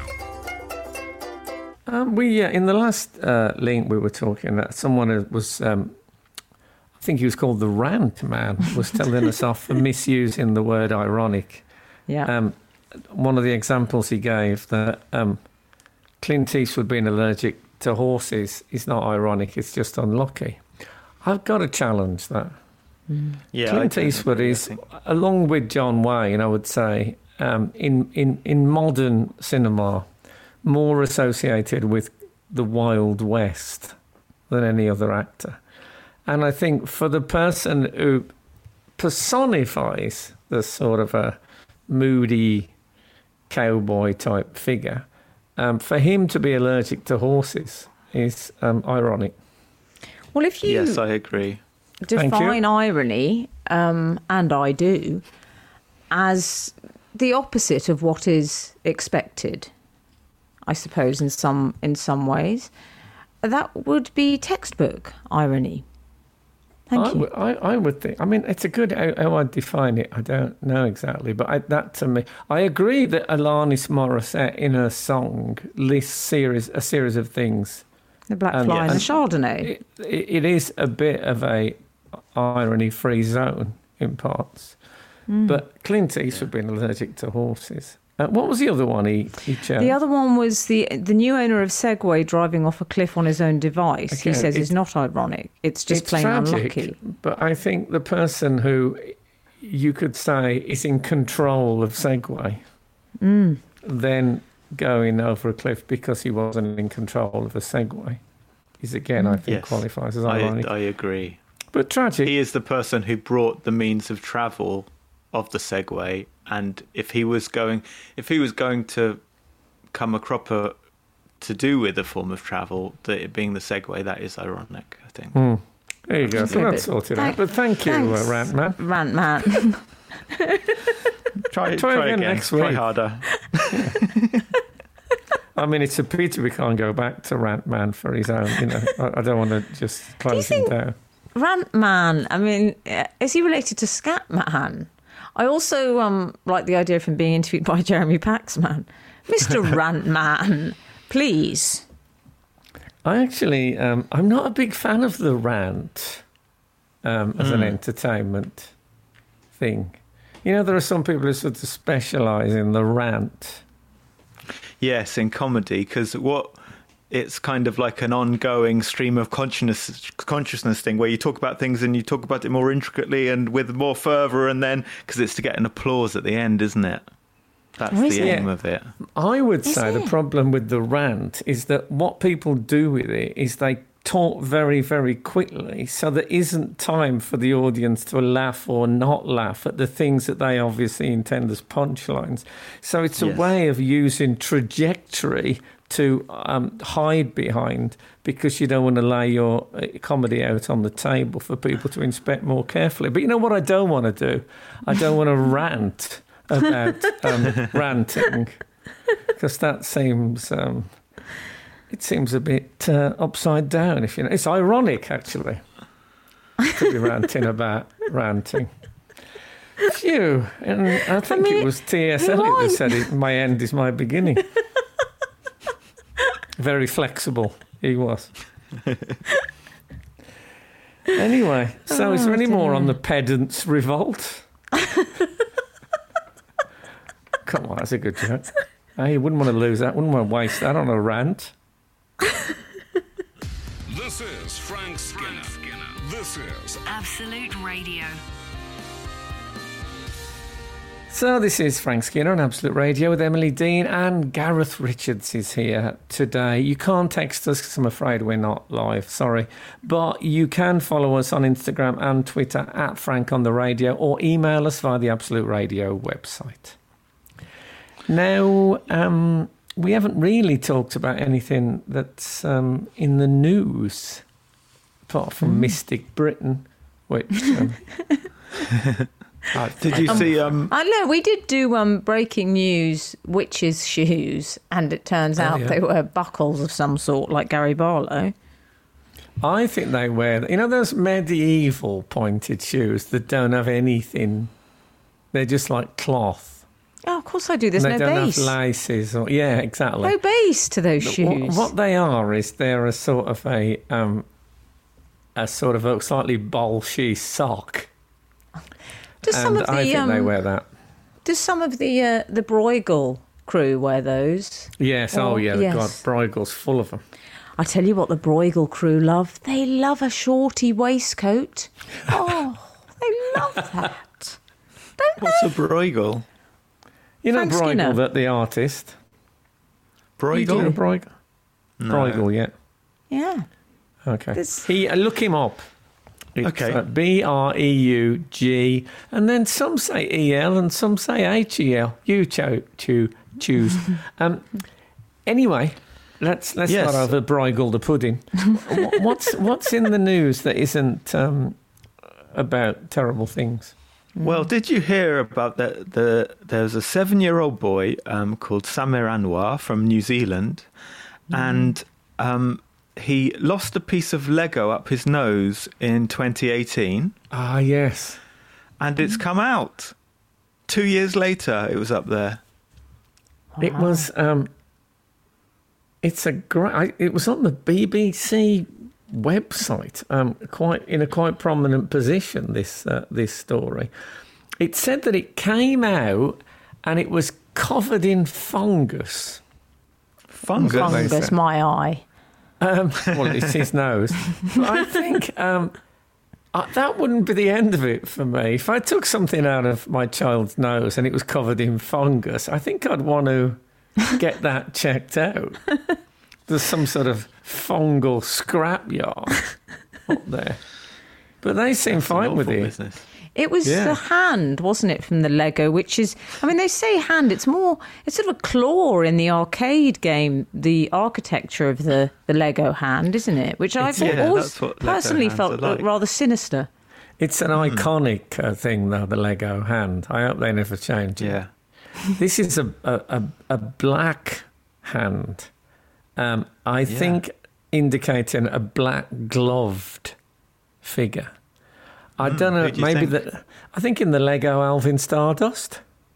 We Radio. in the last link we were talking, someone was, I think he was called the Rant Man, was telling us off for misusing the word ironic. Yeah. One of the examples he gave that Clint Eastwood being allergic to horses is not ironic, it's just unlucky. I've got to challenge that. Yeah, Clint Eastwood is, along with John Wayne, I would say, in modern cinema, more associated with the Wild West than any other actor. And I think for the person who personifies the sort of a moody cowboy type figure, for him to be allergic to horses is ironic. Well, if you... Yes, I agree. define irony, and I do, as the opposite of what is expected, I suppose, in some ways, that would be textbook irony. Thank you. I would think. I mean, it's a good how I define it. I don't know exactly, but that to me, I agree that Alanis Morissette in her song lists a series of things. The black fly and the Chardonnay. It is a bit of a irony-free zone in parts. But Clint Eastwood being allergic to horses. What was the other one he chose? The other one was the new owner of Segway driving off a cliff on his own device. Okay, he says it's not ironic. It's just plain tragic, unlucky. But I think the person who you could say is in control of Segway, then going over a cliff because he wasn't in control of a Segway is again, I think, qualifies as ironic. I agree. But tragic. He is the person who brought the means of travel of the Segway, and if he was going to come a cropper to do with a form of travel, that it being the Segway, that is ironic, I think. There you go. So that's sorted out. But thank you, Rant Man. Rant Man. Try again next week. Try harder. I mean, it's a pity we can't go back to Rant Man for his own. I don't want to just close him down. Rant Man, I mean, is he related to Scat Man? I also like the idea of him being interviewed by Jeremy Paxman. Mr. Rant Man, please. I actually, I'm not a big fan of the rant as an entertainment thing. There are some people who sort of specialise in the rant. Yes, in comedy, because it's kind of like an ongoing stream of consciousness thing where you talk about things and you talk about it more intricately and with more fervour, and then because it's to get an applause at the end, isn't it? That's the aim of it. I would say the problem with the rant is that what people do with it is they talk very, very quickly, so there isn't time for the audience to laugh or not laugh at the things that they obviously intend as punchlines. So it's a way of using trajectory to hide behind because you don't want to lay your comedy out on the table for people to inspect more carefully. But you know what I don't want to do? I don't want to rant about ranting, because that seems it seems a bit upside down. If you know, it's ironic actually to be ranting about ranting. Phew, and I think it was T.S. Eliot that said it, my end is my beginning. Very flexible he was. Anyway, so is there any more on the pedants' revolt? Come on, that's a good joke. You wouldn't want to lose that, wouldn't want to waste that on a rant. This is Frank Skinner. This is Absolute Radio. So this is Frank Skinner on Absolute Radio with Emily Dean, and Gareth Richards is here today. You can't text us because I'm afraid we're not live, sorry. But you can follow us on Instagram and Twitter at Frank on the Radio, or email us via the Absolute Radio website. Now, we haven't really talked about anything that's in the news, apart from Mystic Britain, which... Did you see? I know we did do breaking news witches' shoes, and it turns out they were buckles of some sort, like Gary Barlow. I think they wear, you know, those medieval pointed shoes that don't have anything. They're just like cloth. Oh, of course I do. There's and no they don't base. have laces, or yeah, exactly. No base to those shoes. What they are is they're a sort of a slightly bolshy sock. I think they wear that. Does some of the Bruegel crew wear those? Yes, yes. God, Bruegel's full of them. I tell you what the Bruegel crew love. They love a shorty waistcoat. Oh, they love that. Don't What's they? a Bruegel? You know Frank Bruegel, Skinner. the artist? Bruegel? You know Bruegel? No. Bruegel, yeah. Yeah. Okay. This- Look him up. It's, Okay. Breug, and then some say EL and some say HEL. You choose. Anyway, let's start over Bruegel the pudding. What's in the news that isn't about terrible things? Well, did you hear about there was a 7-year-old boy called Samir Anwar from New Zealand, and he lost a piece of Lego up his nose in 2018. Ah, yes. And it's come out. 2 years later, it was up there. It was. It's a great. It was on the BBC website, in a quite prominent position. This story. It said that it came out and it was covered in fungus. Fungus, my eye. Well, it's his nose. But I think that wouldn't be the end of it for me. If I took something out of my child's nose and it was covered in fungus, I think I'd want to get that checked out. There's some sort of fungal scrapyard up there. But they seem fine with it. Business. It was the hand, wasn't it, from the Lego, which is, I mean, they say hand, it's sort of a claw in the arcade game, the architecture of the Lego hand, isn't it? Which I've always personally felt rather sinister. It's an iconic thing, though, the Lego hand. I hope they never change it. Yeah. This is a black hand, I think indicating a black gloved figure. I don't know, maybe that. I think in the Lego Alvin Stardust.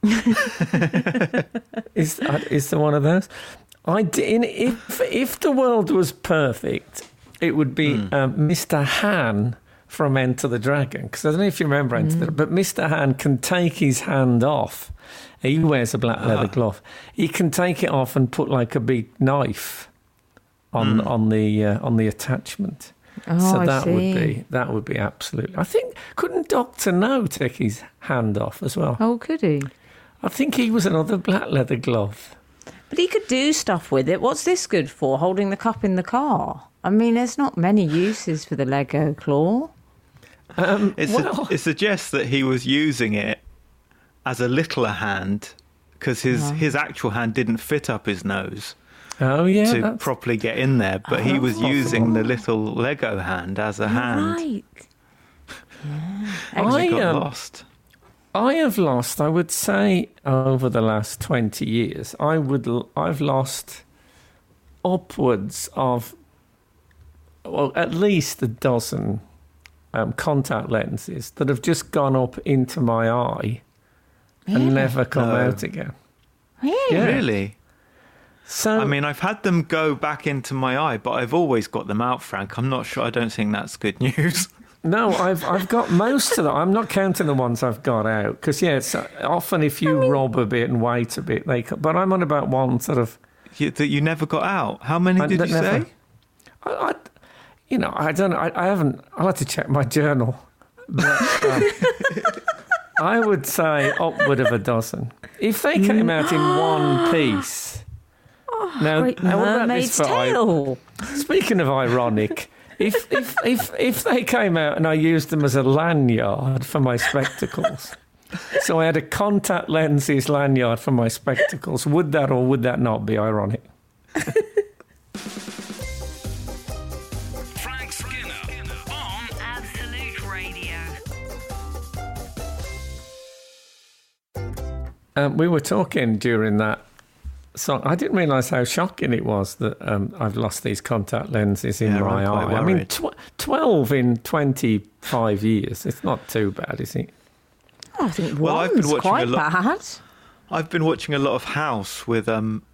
is there one of those? If the world was perfect, it would be Mr. Han from Enter the Dragon. Because I don't know if you remember Enter the Dragon, but Mr. Han can take his hand off. He wears a black leather glove. He can take it off and put like a big knife on the attachment. Oh, So I that would be absolutely. I think couldn't Dr. No take his hand off as well? Oh, could he? I think he was another black leather glove. But he could do stuff with it. What's this good for? Holding the cup in the car? I mean, there's not many uses for the Lego claw. It suggests that he was using it as a littler hand because his actual hand didn't fit up his nose. Oh, yeah. to that's- properly get in there, but he was using the little Lego hand as a hand. Right. And he got I, lost. I have lost, I would say, over the last 20 years, I've lost upwards of, well, at least a dozen contact lenses that have just gone up into my eye and never come No. out again. Really? Yeah. Really? So, I mean, I've had them go back into my eye, but I've always got them out, Frank. I'm not sure. I don't think that's good news. no, I've got most of them. I'm not counting the ones I've got out because, yeah, it's often if you rob a bit and wait a bit, but I'm on about one sort of. That you never got out. How many did you never- say? I don't know. I haven't. I'll have to check my journal. But, I would say upward of a dozen. If they came out in one piece. Now, Great now what about Mermaid's this for Tale. speaking of ironic, if they came out and I used them as a lanyard for my spectacles, so I had a contact lenses lanyard for my spectacles, would that or would that not be ironic? Frank Skinner on Absolute Radio. We were talking during that song. I didn't realise how shocking it was that I've lost these contact lenses in Yeah, my I'm quite eye. I mean, worried. 12 in 25 years. It's not too bad, is it? Oh, I think Well, I've been one's watching quite a lot- bad. I've been watching a lot of House with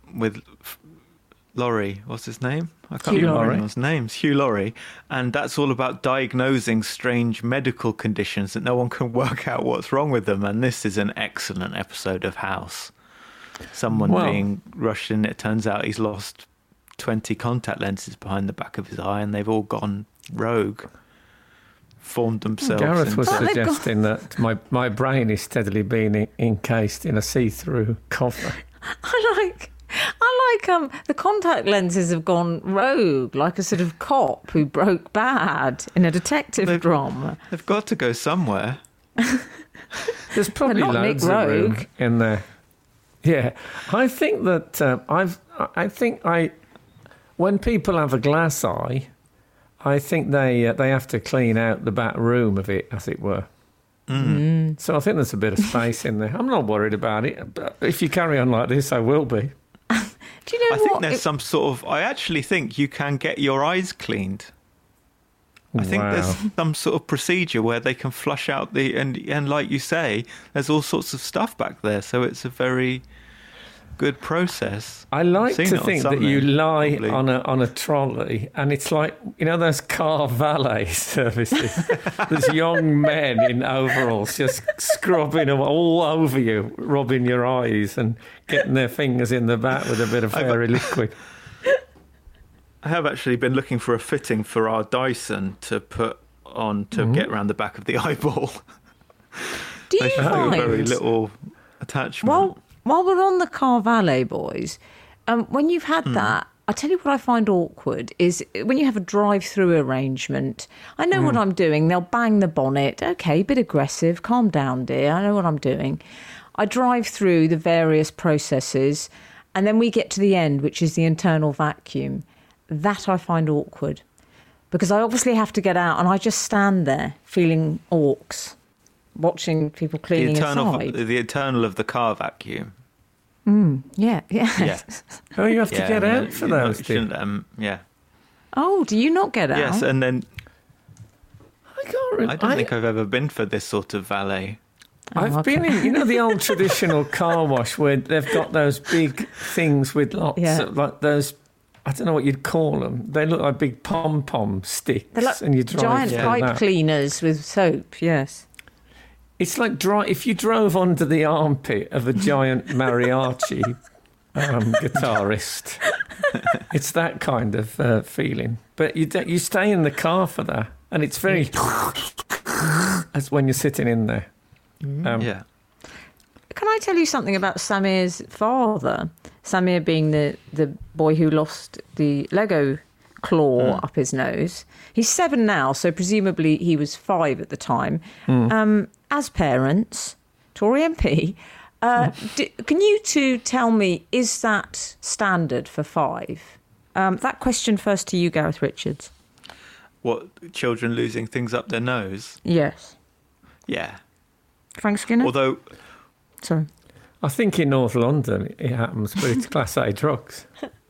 Laurie. What's his name? I can't Hugh remember Laurie. anyone's names. Hugh Laurie, and that's all about diagnosing strange medical conditions that no one can work out what's wrong with them. And this is an excellent episode of House. Someone Well- being rushed in. It turns out he's lost 20 contact lenses behind the back of his eye, and they've all gone rogue. Formed themselves. Gareth was Well, they've got- suggesting that my brain is steadily being encased in a see-through cover. I like the contact lenses have gone rogue, like a sort of cop who broke bad in a detective drama. They've got to go somewhere. There's probably not loads Nick of room Rogue. in there. Yeah, I think that when people have a glass eye, I think they have to clean out the back room of it, as it were. So I think there's a bit of space in there. I'm not worried about it. But if you carry on like this, I will be. Do you know I what? think there's some sort of. I actually think you can get your eyes cleaned. I think Wow. there's some sort of procedure where they can flush out the and like you say, there's all sorts of stuff back there. So it's a very good process. I like I've seen to it on think that you something, lie probably. on a trolley, and it's like, you know, those car valet services. There's young men in overalls just scrubbing them all over you, rubbing your eyes and getting their fingers in the back with a bit of fairy liquid. I have actually been looking for a fitting for our Dyson to put on to get around the back of the eyeball. Do They you should do a very find? little attachment. While we're on the car valet, boys, when you've had that, I tell you what I find awkward is when you have a drive-through arrangement. I know what I'm doing. They'll bang the bonnet. Okay, bit aggressive. Calm down, dear. I know what I'm doing. I drive through the various processes, and then we get to the end, which is the internal vacuum. That I find awkward because I obviously have to get out, and I just stand there feeling orcs, watching people the cleaning eternal of the car vacuum. Yeah. Yeah. Oh, you have to Yeah, get no, out for you those, shouldn't, dear. yeah. Oh, do you not get out? Yes, and then I can't remember. I don't think I've ever been for this sort of valet. I've been in, you know, the old traditional car wash where they've got those big things with lots Yeah. of, like those, I don't know what you'd call them. They look like big pom-pom sticks. They're like and you drive giant through pipe that. cleaners with soap, yes. It's like if you drove under the armpit of a giant mariachi guitarist. It's that kind of feeling. But you stay in the car for that, and it's very as when you're sitting in there. Yeah. Can I tell you something about Samir's father? Samir being the boy who lost the Lego claw up his nose. He's 7 now, so presumably he was 5 at the time. As parents, Tory MP, Can you two tell me, is that standard for 5? That question first to you, Gareth Richards. What, children losing things up their nose? Yes. Yeah. Frank Skinner? Although, Sorry. I think in North London it happens, but it's Class A drugs.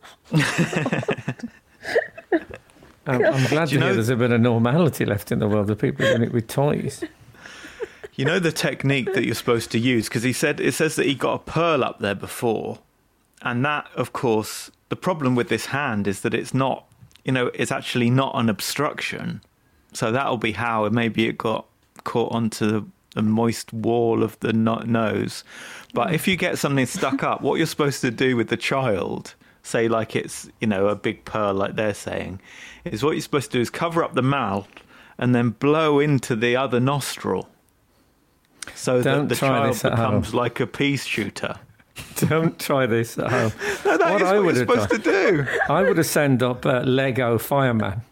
I'm glad to hear there's a bit of normality left in the world of people doing it with toys. you know the technique that you're supposed to use? Because it says that he got a pearl up there before. And that, of course, the problem with this hand is that it's not, it's actually not an obstruction. So that'll be how maybe it got caught onto the moist wall of the nose. But if you get something stuck up, what you're supposed to do with the child, say like it's, a big pearl like they're saying, is what you're supposed to do is cover up the mouth and then blow into the other nostril. So that the child becomes like a peas shooter. Don't try this at home. No, that is what you're supposed to do. I would have sent up a Lego fireman.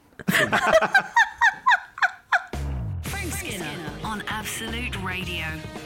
Frank Skinner on Absolute Radio.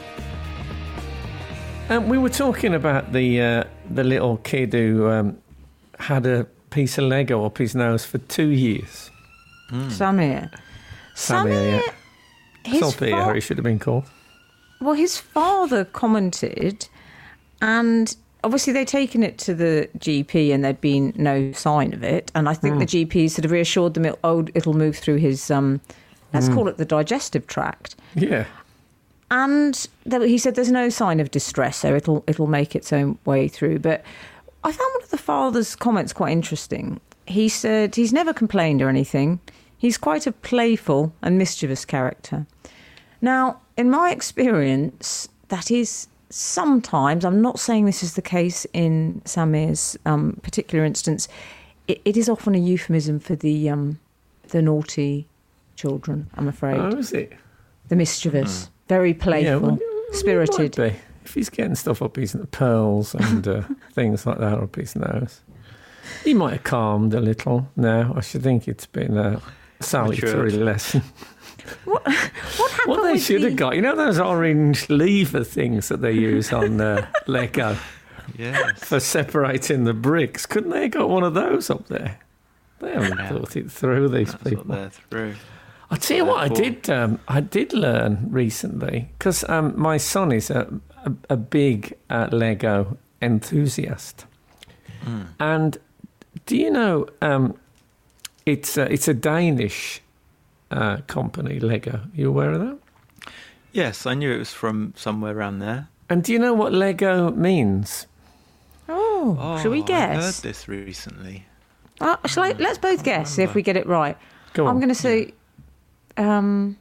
We were talking about the little kid who had a piece of Lego up his nose for 2 years. Samir. Samir, yeah. Sophia, he should have been called. Well, his father commented, and obviously they'd taken it to the GP and there'd been no sign of it. And I think the GP sort of reassured them it'll move through his, let's call it the digestive tract. Yeah. And he said there's no sign of distress, so it'll make its own way through. But I found one of the father's comments quite interesting. He said he's never complained or anything. He's quite a playful and mischievous character. Now, in my experience, that is sometimes, I'm not saying this is the case in Samir's particular instance, it is often a euphemism for the naughty children, I'm afraid. Oh, is it? The mischievous, very playful, spirited. Might be. If he's getting stuff up his pearls and things like that up his nose, he might have calmed a little now. I should think it's been a salutary lesson. What happened? What they should have got, those orange lever things that they use on Lego for separating the bricks. Couldn't they have got one of those up there? They haven't thought it through, these people. What they're through. I'll tell you what I did learn recently, because my son is a big Lego enthusiast. And do you know it's a Danish company, Lego. You aware of that? Yes, I knew it was from somewhere around there. And do you know what Lego means? Oh, shall we guess? I heard this recently. Let's both guess, see if we get it right. Go on. I'm going to say... No,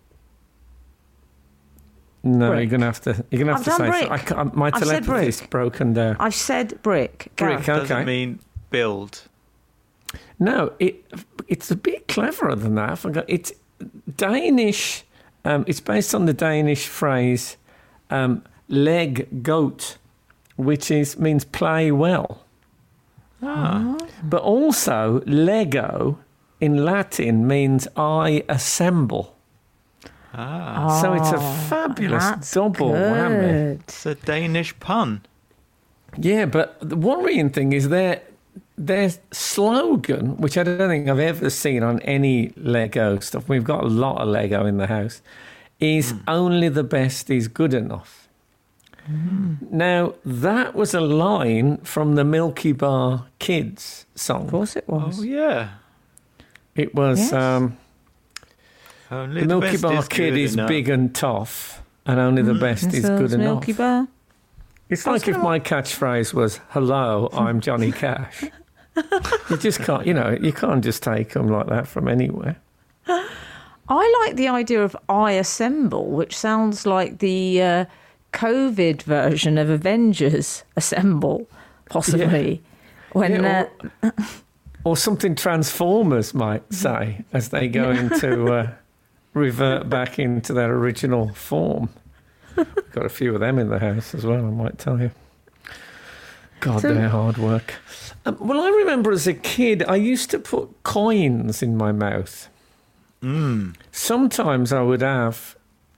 brick. you're going to have to say brick. So. My telepathy's broken down. I've said brick. Brick, okay. Doesn't mean build. No, it's a bit cleverer than that. I forgot. It's Danish. It's based on the Danish phrase "leg goat," which means play well. But also Lego in Latin means I assemble. So it's a fabulous double whammy. It's a Danish pun. Yeah, but the worrying thing is their slogan, which I don't think I've ever seen on any Lego stuff, we've got a lot of Lego in the house, is only the best is good enough. Now, that was a line from the Milky Bar Kids song. Of course it was. Oh, yeah. It was... Yes. Only the the Milky best Bar is Kid good is enough. big and tough, and only the best is good enough. Milky Bar. It's like if my catchphrase was, hello, I'm Johnny Cash. You just can't, you can't just take them like that from anywhere. I like the idea of I Assemble, which sounds like the COVID version of Avengers Assemble, possibly. Yeah. Or something Transformers might say as they go into revert back into their original form. Got a few of them in the house as well, I might tell you. God, they're hard work. Well, I remember as a kid, I used to put coins in my mouth. Sometimes I would have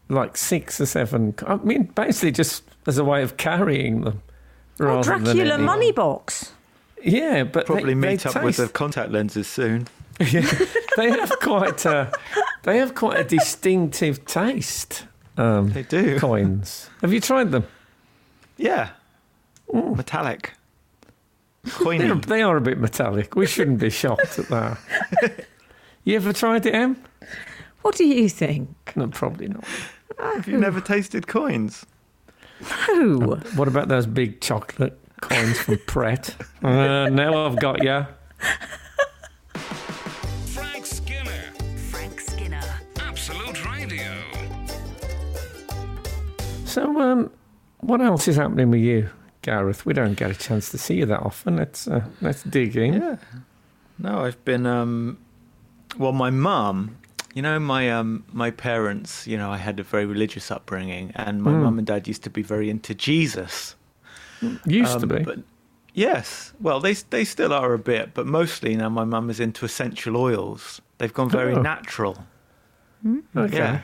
like 6 or 7. I mean, basically just as a way of carrying them. Oh, rather than Dracula any- money box. Yeah, but Probably they meet up with the contact lenses soon. They have quite a distinctive taste. They do. Coins. Have you tried them? Yeah. Metallic. Coiny. They are a bit metallic. We shouldn't be shocked at that. You ever tried it, Em? What do you think? No, probably not. Have you never tasted coins? No. What about those big chocolate coins from Pret? Now I've got you. Frank Skinner. Frank Skinner. Absolute Radio. So, what else is happening with you, Gareth? We don't get a chance to see you that often. Let's dig in. Yeah. No, I've been. Well, my mum. You know, my parents. You know, I had a very religious upbringing, and my mum and dad used to be very into Jesus. Used to be. But yes, well, they still are a bit, but mostly now my mum is into essential oils. They've gone very natural. Okay. Yeah.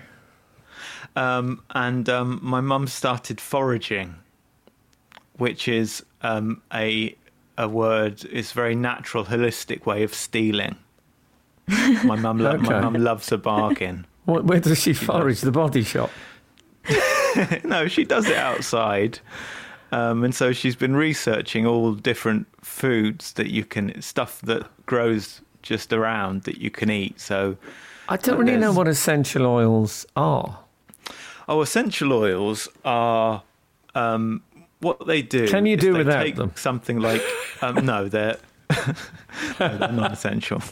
And my mum started foraging, which is a word. It's a very natural, holistic way of stealing. My mum loves a bargain. Where does she forage? The Body Shop? No, she does it outside. And so she's been researching all different foods that you can, stuff that grows just around that you can eat. So I don't really know what essential oils are. Oh, essential oils are what they do. Can you is do they without take them? Something like no, they're no, they're not essential.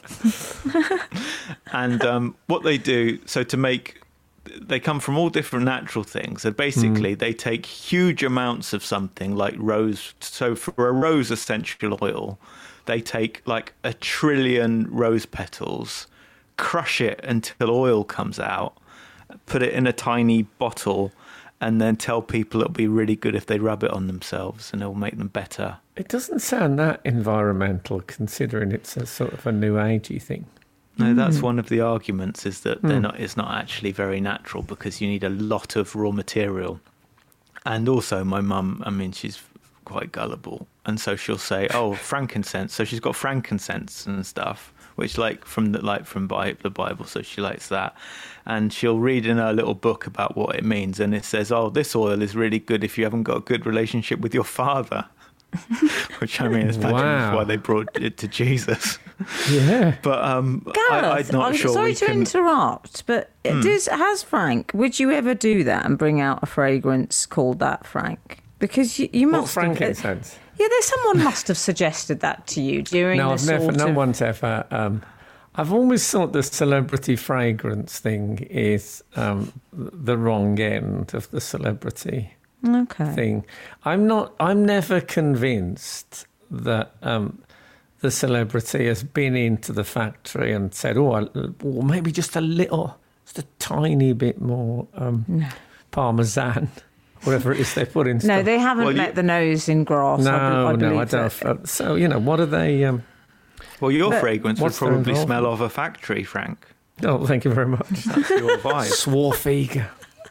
And what they do, so to make, they come from all different natural things. So basically, they take huge amounts of something like rose. So for a rose essential oil, they take like 1 trillion rose petals, crush it until oil comes out, put it in a tiny bottle, and then tell people it'll be really good if they rub it on themselves and it'll make them better. It doesn't sound that environmental, considering it's a sort of a new agey thing. No, that's one of the arguments, is that it's not actually very natural because you need a lot of raw material. And also my mum, I mean, she's quite gullible. And so she'll say, oh, frankincense. So she's got frankincense and stuff, which from the Bible. So she likes that. And she'll read in her little book about what it means. And it says, oh, this oil is really good if you haven't got a good relationship with your father. Which, I mean, is why they brought it to Jesus. Yeah. But Gareth, I'm not sure sorry we to can... interrupt, but has Frank, would you ever do that and bring out a fragrance called that, Frank? Because you must What frankincense? Yeah, someone must have suggested that to you during No, the one's ever. I've always thought the celebrity fragrance thing is the wrong end of the celebrity thing. I'm never convinced that the celebrity has been into the factory and said, or maybe just a tiny bit more Parmesan. Whatever it is they put in stuff. No, they haven't met the nose in grass. I don't. So, what are they... Well, your fragrance would what's their probably smell involvement? of a factory, Frank. Oh, thank you very much. That's your vibe. Swarfiga.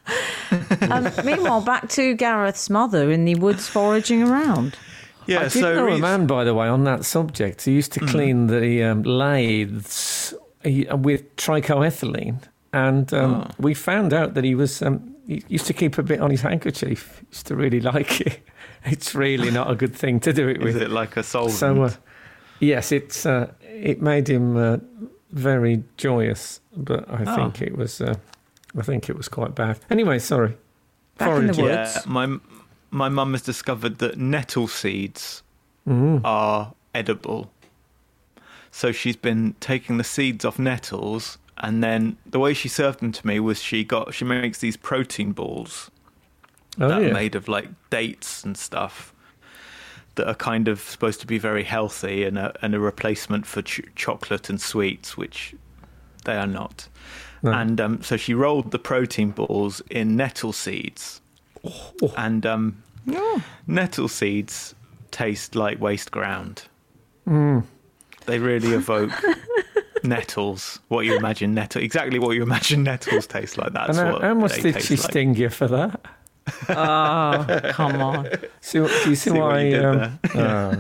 Meanwhile, back to Gareth's mother in the woods foraging around. Yeah, I did know a man, by the way, on that subject. He used to clean the lathes with trichoethylene. And we found out that he was... he used to keep a bit on his handkerchief. He used to really like it. It's really not a good thing to do it with. Is it like a solvent? So, yes, it made him very joyous, but I think it was quite bad. Anyway, sorry. Back in the woods. Yeah, my mum has discovered that nettle seeds are edible. So she's been taking the seeds off nettles, and then the way she served them to me was she makes these protein balls that are made of like dates and stuff that are kind of supposed to be very healthy and a replacement for chocolate and sweets, which they are not. No. And so she rolled the protein balls in nettle seeds. Oh. And nettle seeds taste like waste ground. They really evoke nettles. What you imagine exactly what you imagine nettles taste like. That's And what. how much they did taste she like. sting you for that? Oh, come on. Do you see what why? you did there?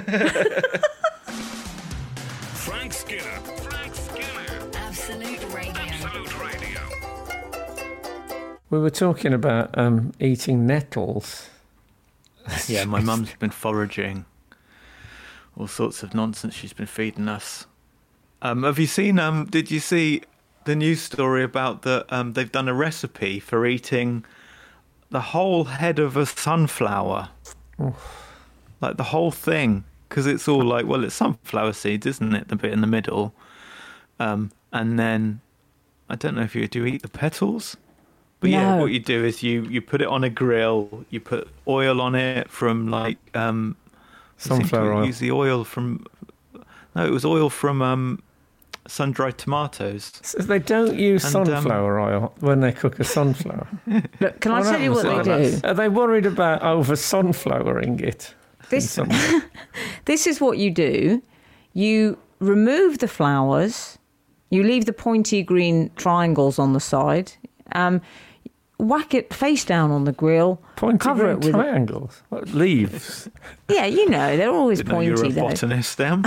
Frank Skinner. Frank Skinner. Absolute Radio. Absolute Radio. We were talking about eating nettles. Yeah, my mum's been foraging. All sorts of nonsense she's been feeding us. Have you seen? Did you see the news story about they've done a recipe for eating the whole head of a sunflower, like the whole thing, because it's all like, well, it's sunflower seeds, isn't it? The bit in the middle, and then I don't know if you do eat the petals, but yeah, No. what you do is you put it on a grill, you put oil on it from like Sunflower oil. Use the oil from. No, it was oil from sun-dried tomatoes. So they don't use And, sunflower oil when they cook a sunflower. Look, can I tell you what they do? Are they worried about over sunflowering it? This, this is what you do. You remove the flowers. You leave the pointy green triangles on the side. Whack it face down on the grill. Pointy cover green it with triangles. What, leaves. Yeah, you know, they're always Didn't know you were pointy a though. botanist, then.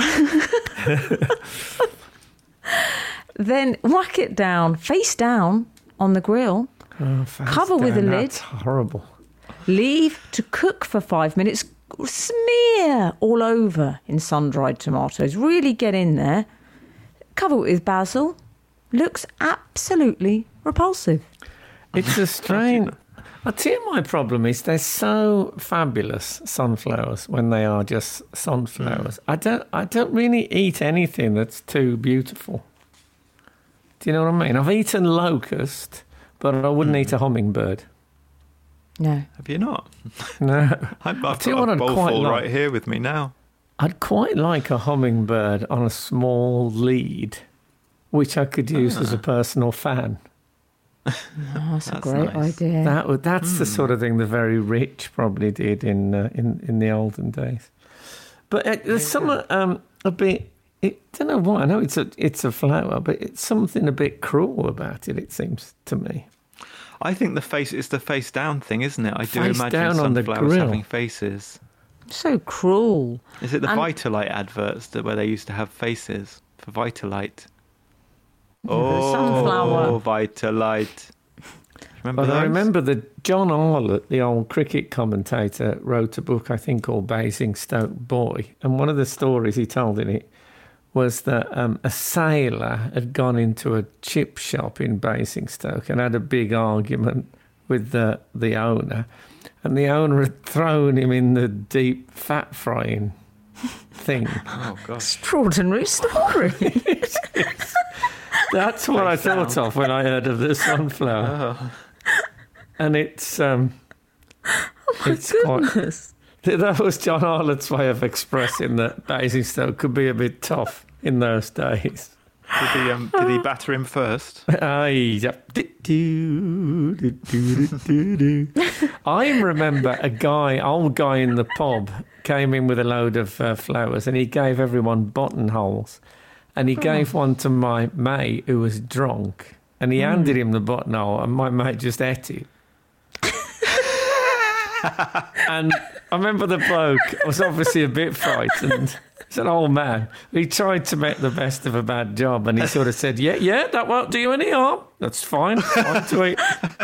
Then whack it down, face down on the grill. Oh, face Cover with down, a lid. That's horrible. Leave to cook for 5 minutes. Smear all over in sun-dried tomatoes. Really get in there. Cover it with basil. Looks absolutely repulsive. It's a strange. I'll tell you my problem is they're so fabulous, sunflowers, when they are just sunflowers. I don't really eat anything that's too beautiful. Do you know what I mean? I've eaten locust, but I wouldn't eat a hummingbird. No. Have you not? No. I've tell got you what a I'd bowl quite full like. right here with me now. I'd quite like a hummingbird on a small lead, which I could use as a personal fan. Oh, that's a That's great nice. idea. That's the sort of thing the very rich probably did in the olden days. But there's some a bit. I don't know why. I know it's a flower, but it's something a bit cruel about it. It seems to me. I think it's the face down thing, isn't it? I do Face imagine down on the sunflowers grill. having faces. So cruel. Is it the And- Vitalite adverts where they used to have faces for Vitalite? The sunflower. Vitalite. Remember But I those? remember that John Arlott, the old cricket commentator, wrote a book, I think, called Basingstoke Boy. And one of the stories he told in it was that a sailor had gone into a chip shop in Basingstoke and had a big argument with the owner. And the owner had thrown him in the deep fat frying thing. Oh, gosh. Extraordinary story. That's what I thought of when I heard of the sunflower. Oh. And it's quite... Goodness. That was John Arlott's way of expressing that Basingstoke could be a bit tough in those days. Did he batter him first? I remember old guy in the pub came in with a load of flowers and he gave everyone buttonholes. And he gave one to my mate who was drunk and he handed him the buttonhole and my mate just ate it. And I remember the bloke was obviously a bit frightened. He's an old man. He tried to make the best of a bad job and he sort of said, yeah, that won't do you any harm. That's fine. Fine to eat.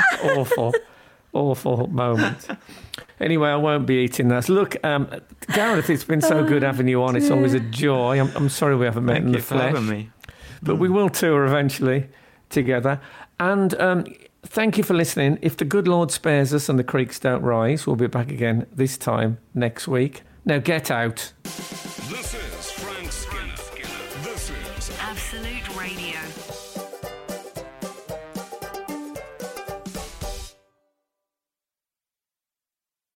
Awful moment. Anyway, I won't be eating that. Look, Gareth, it's been so good having you on. It's always a joy. I'm sorry we haven't met Thank in you the for flesh. having me. But we will tour eventually together. And thank you for listening. If the good Lord spares us and the creeks don't rise, we'll be back again this time next week. Now get out.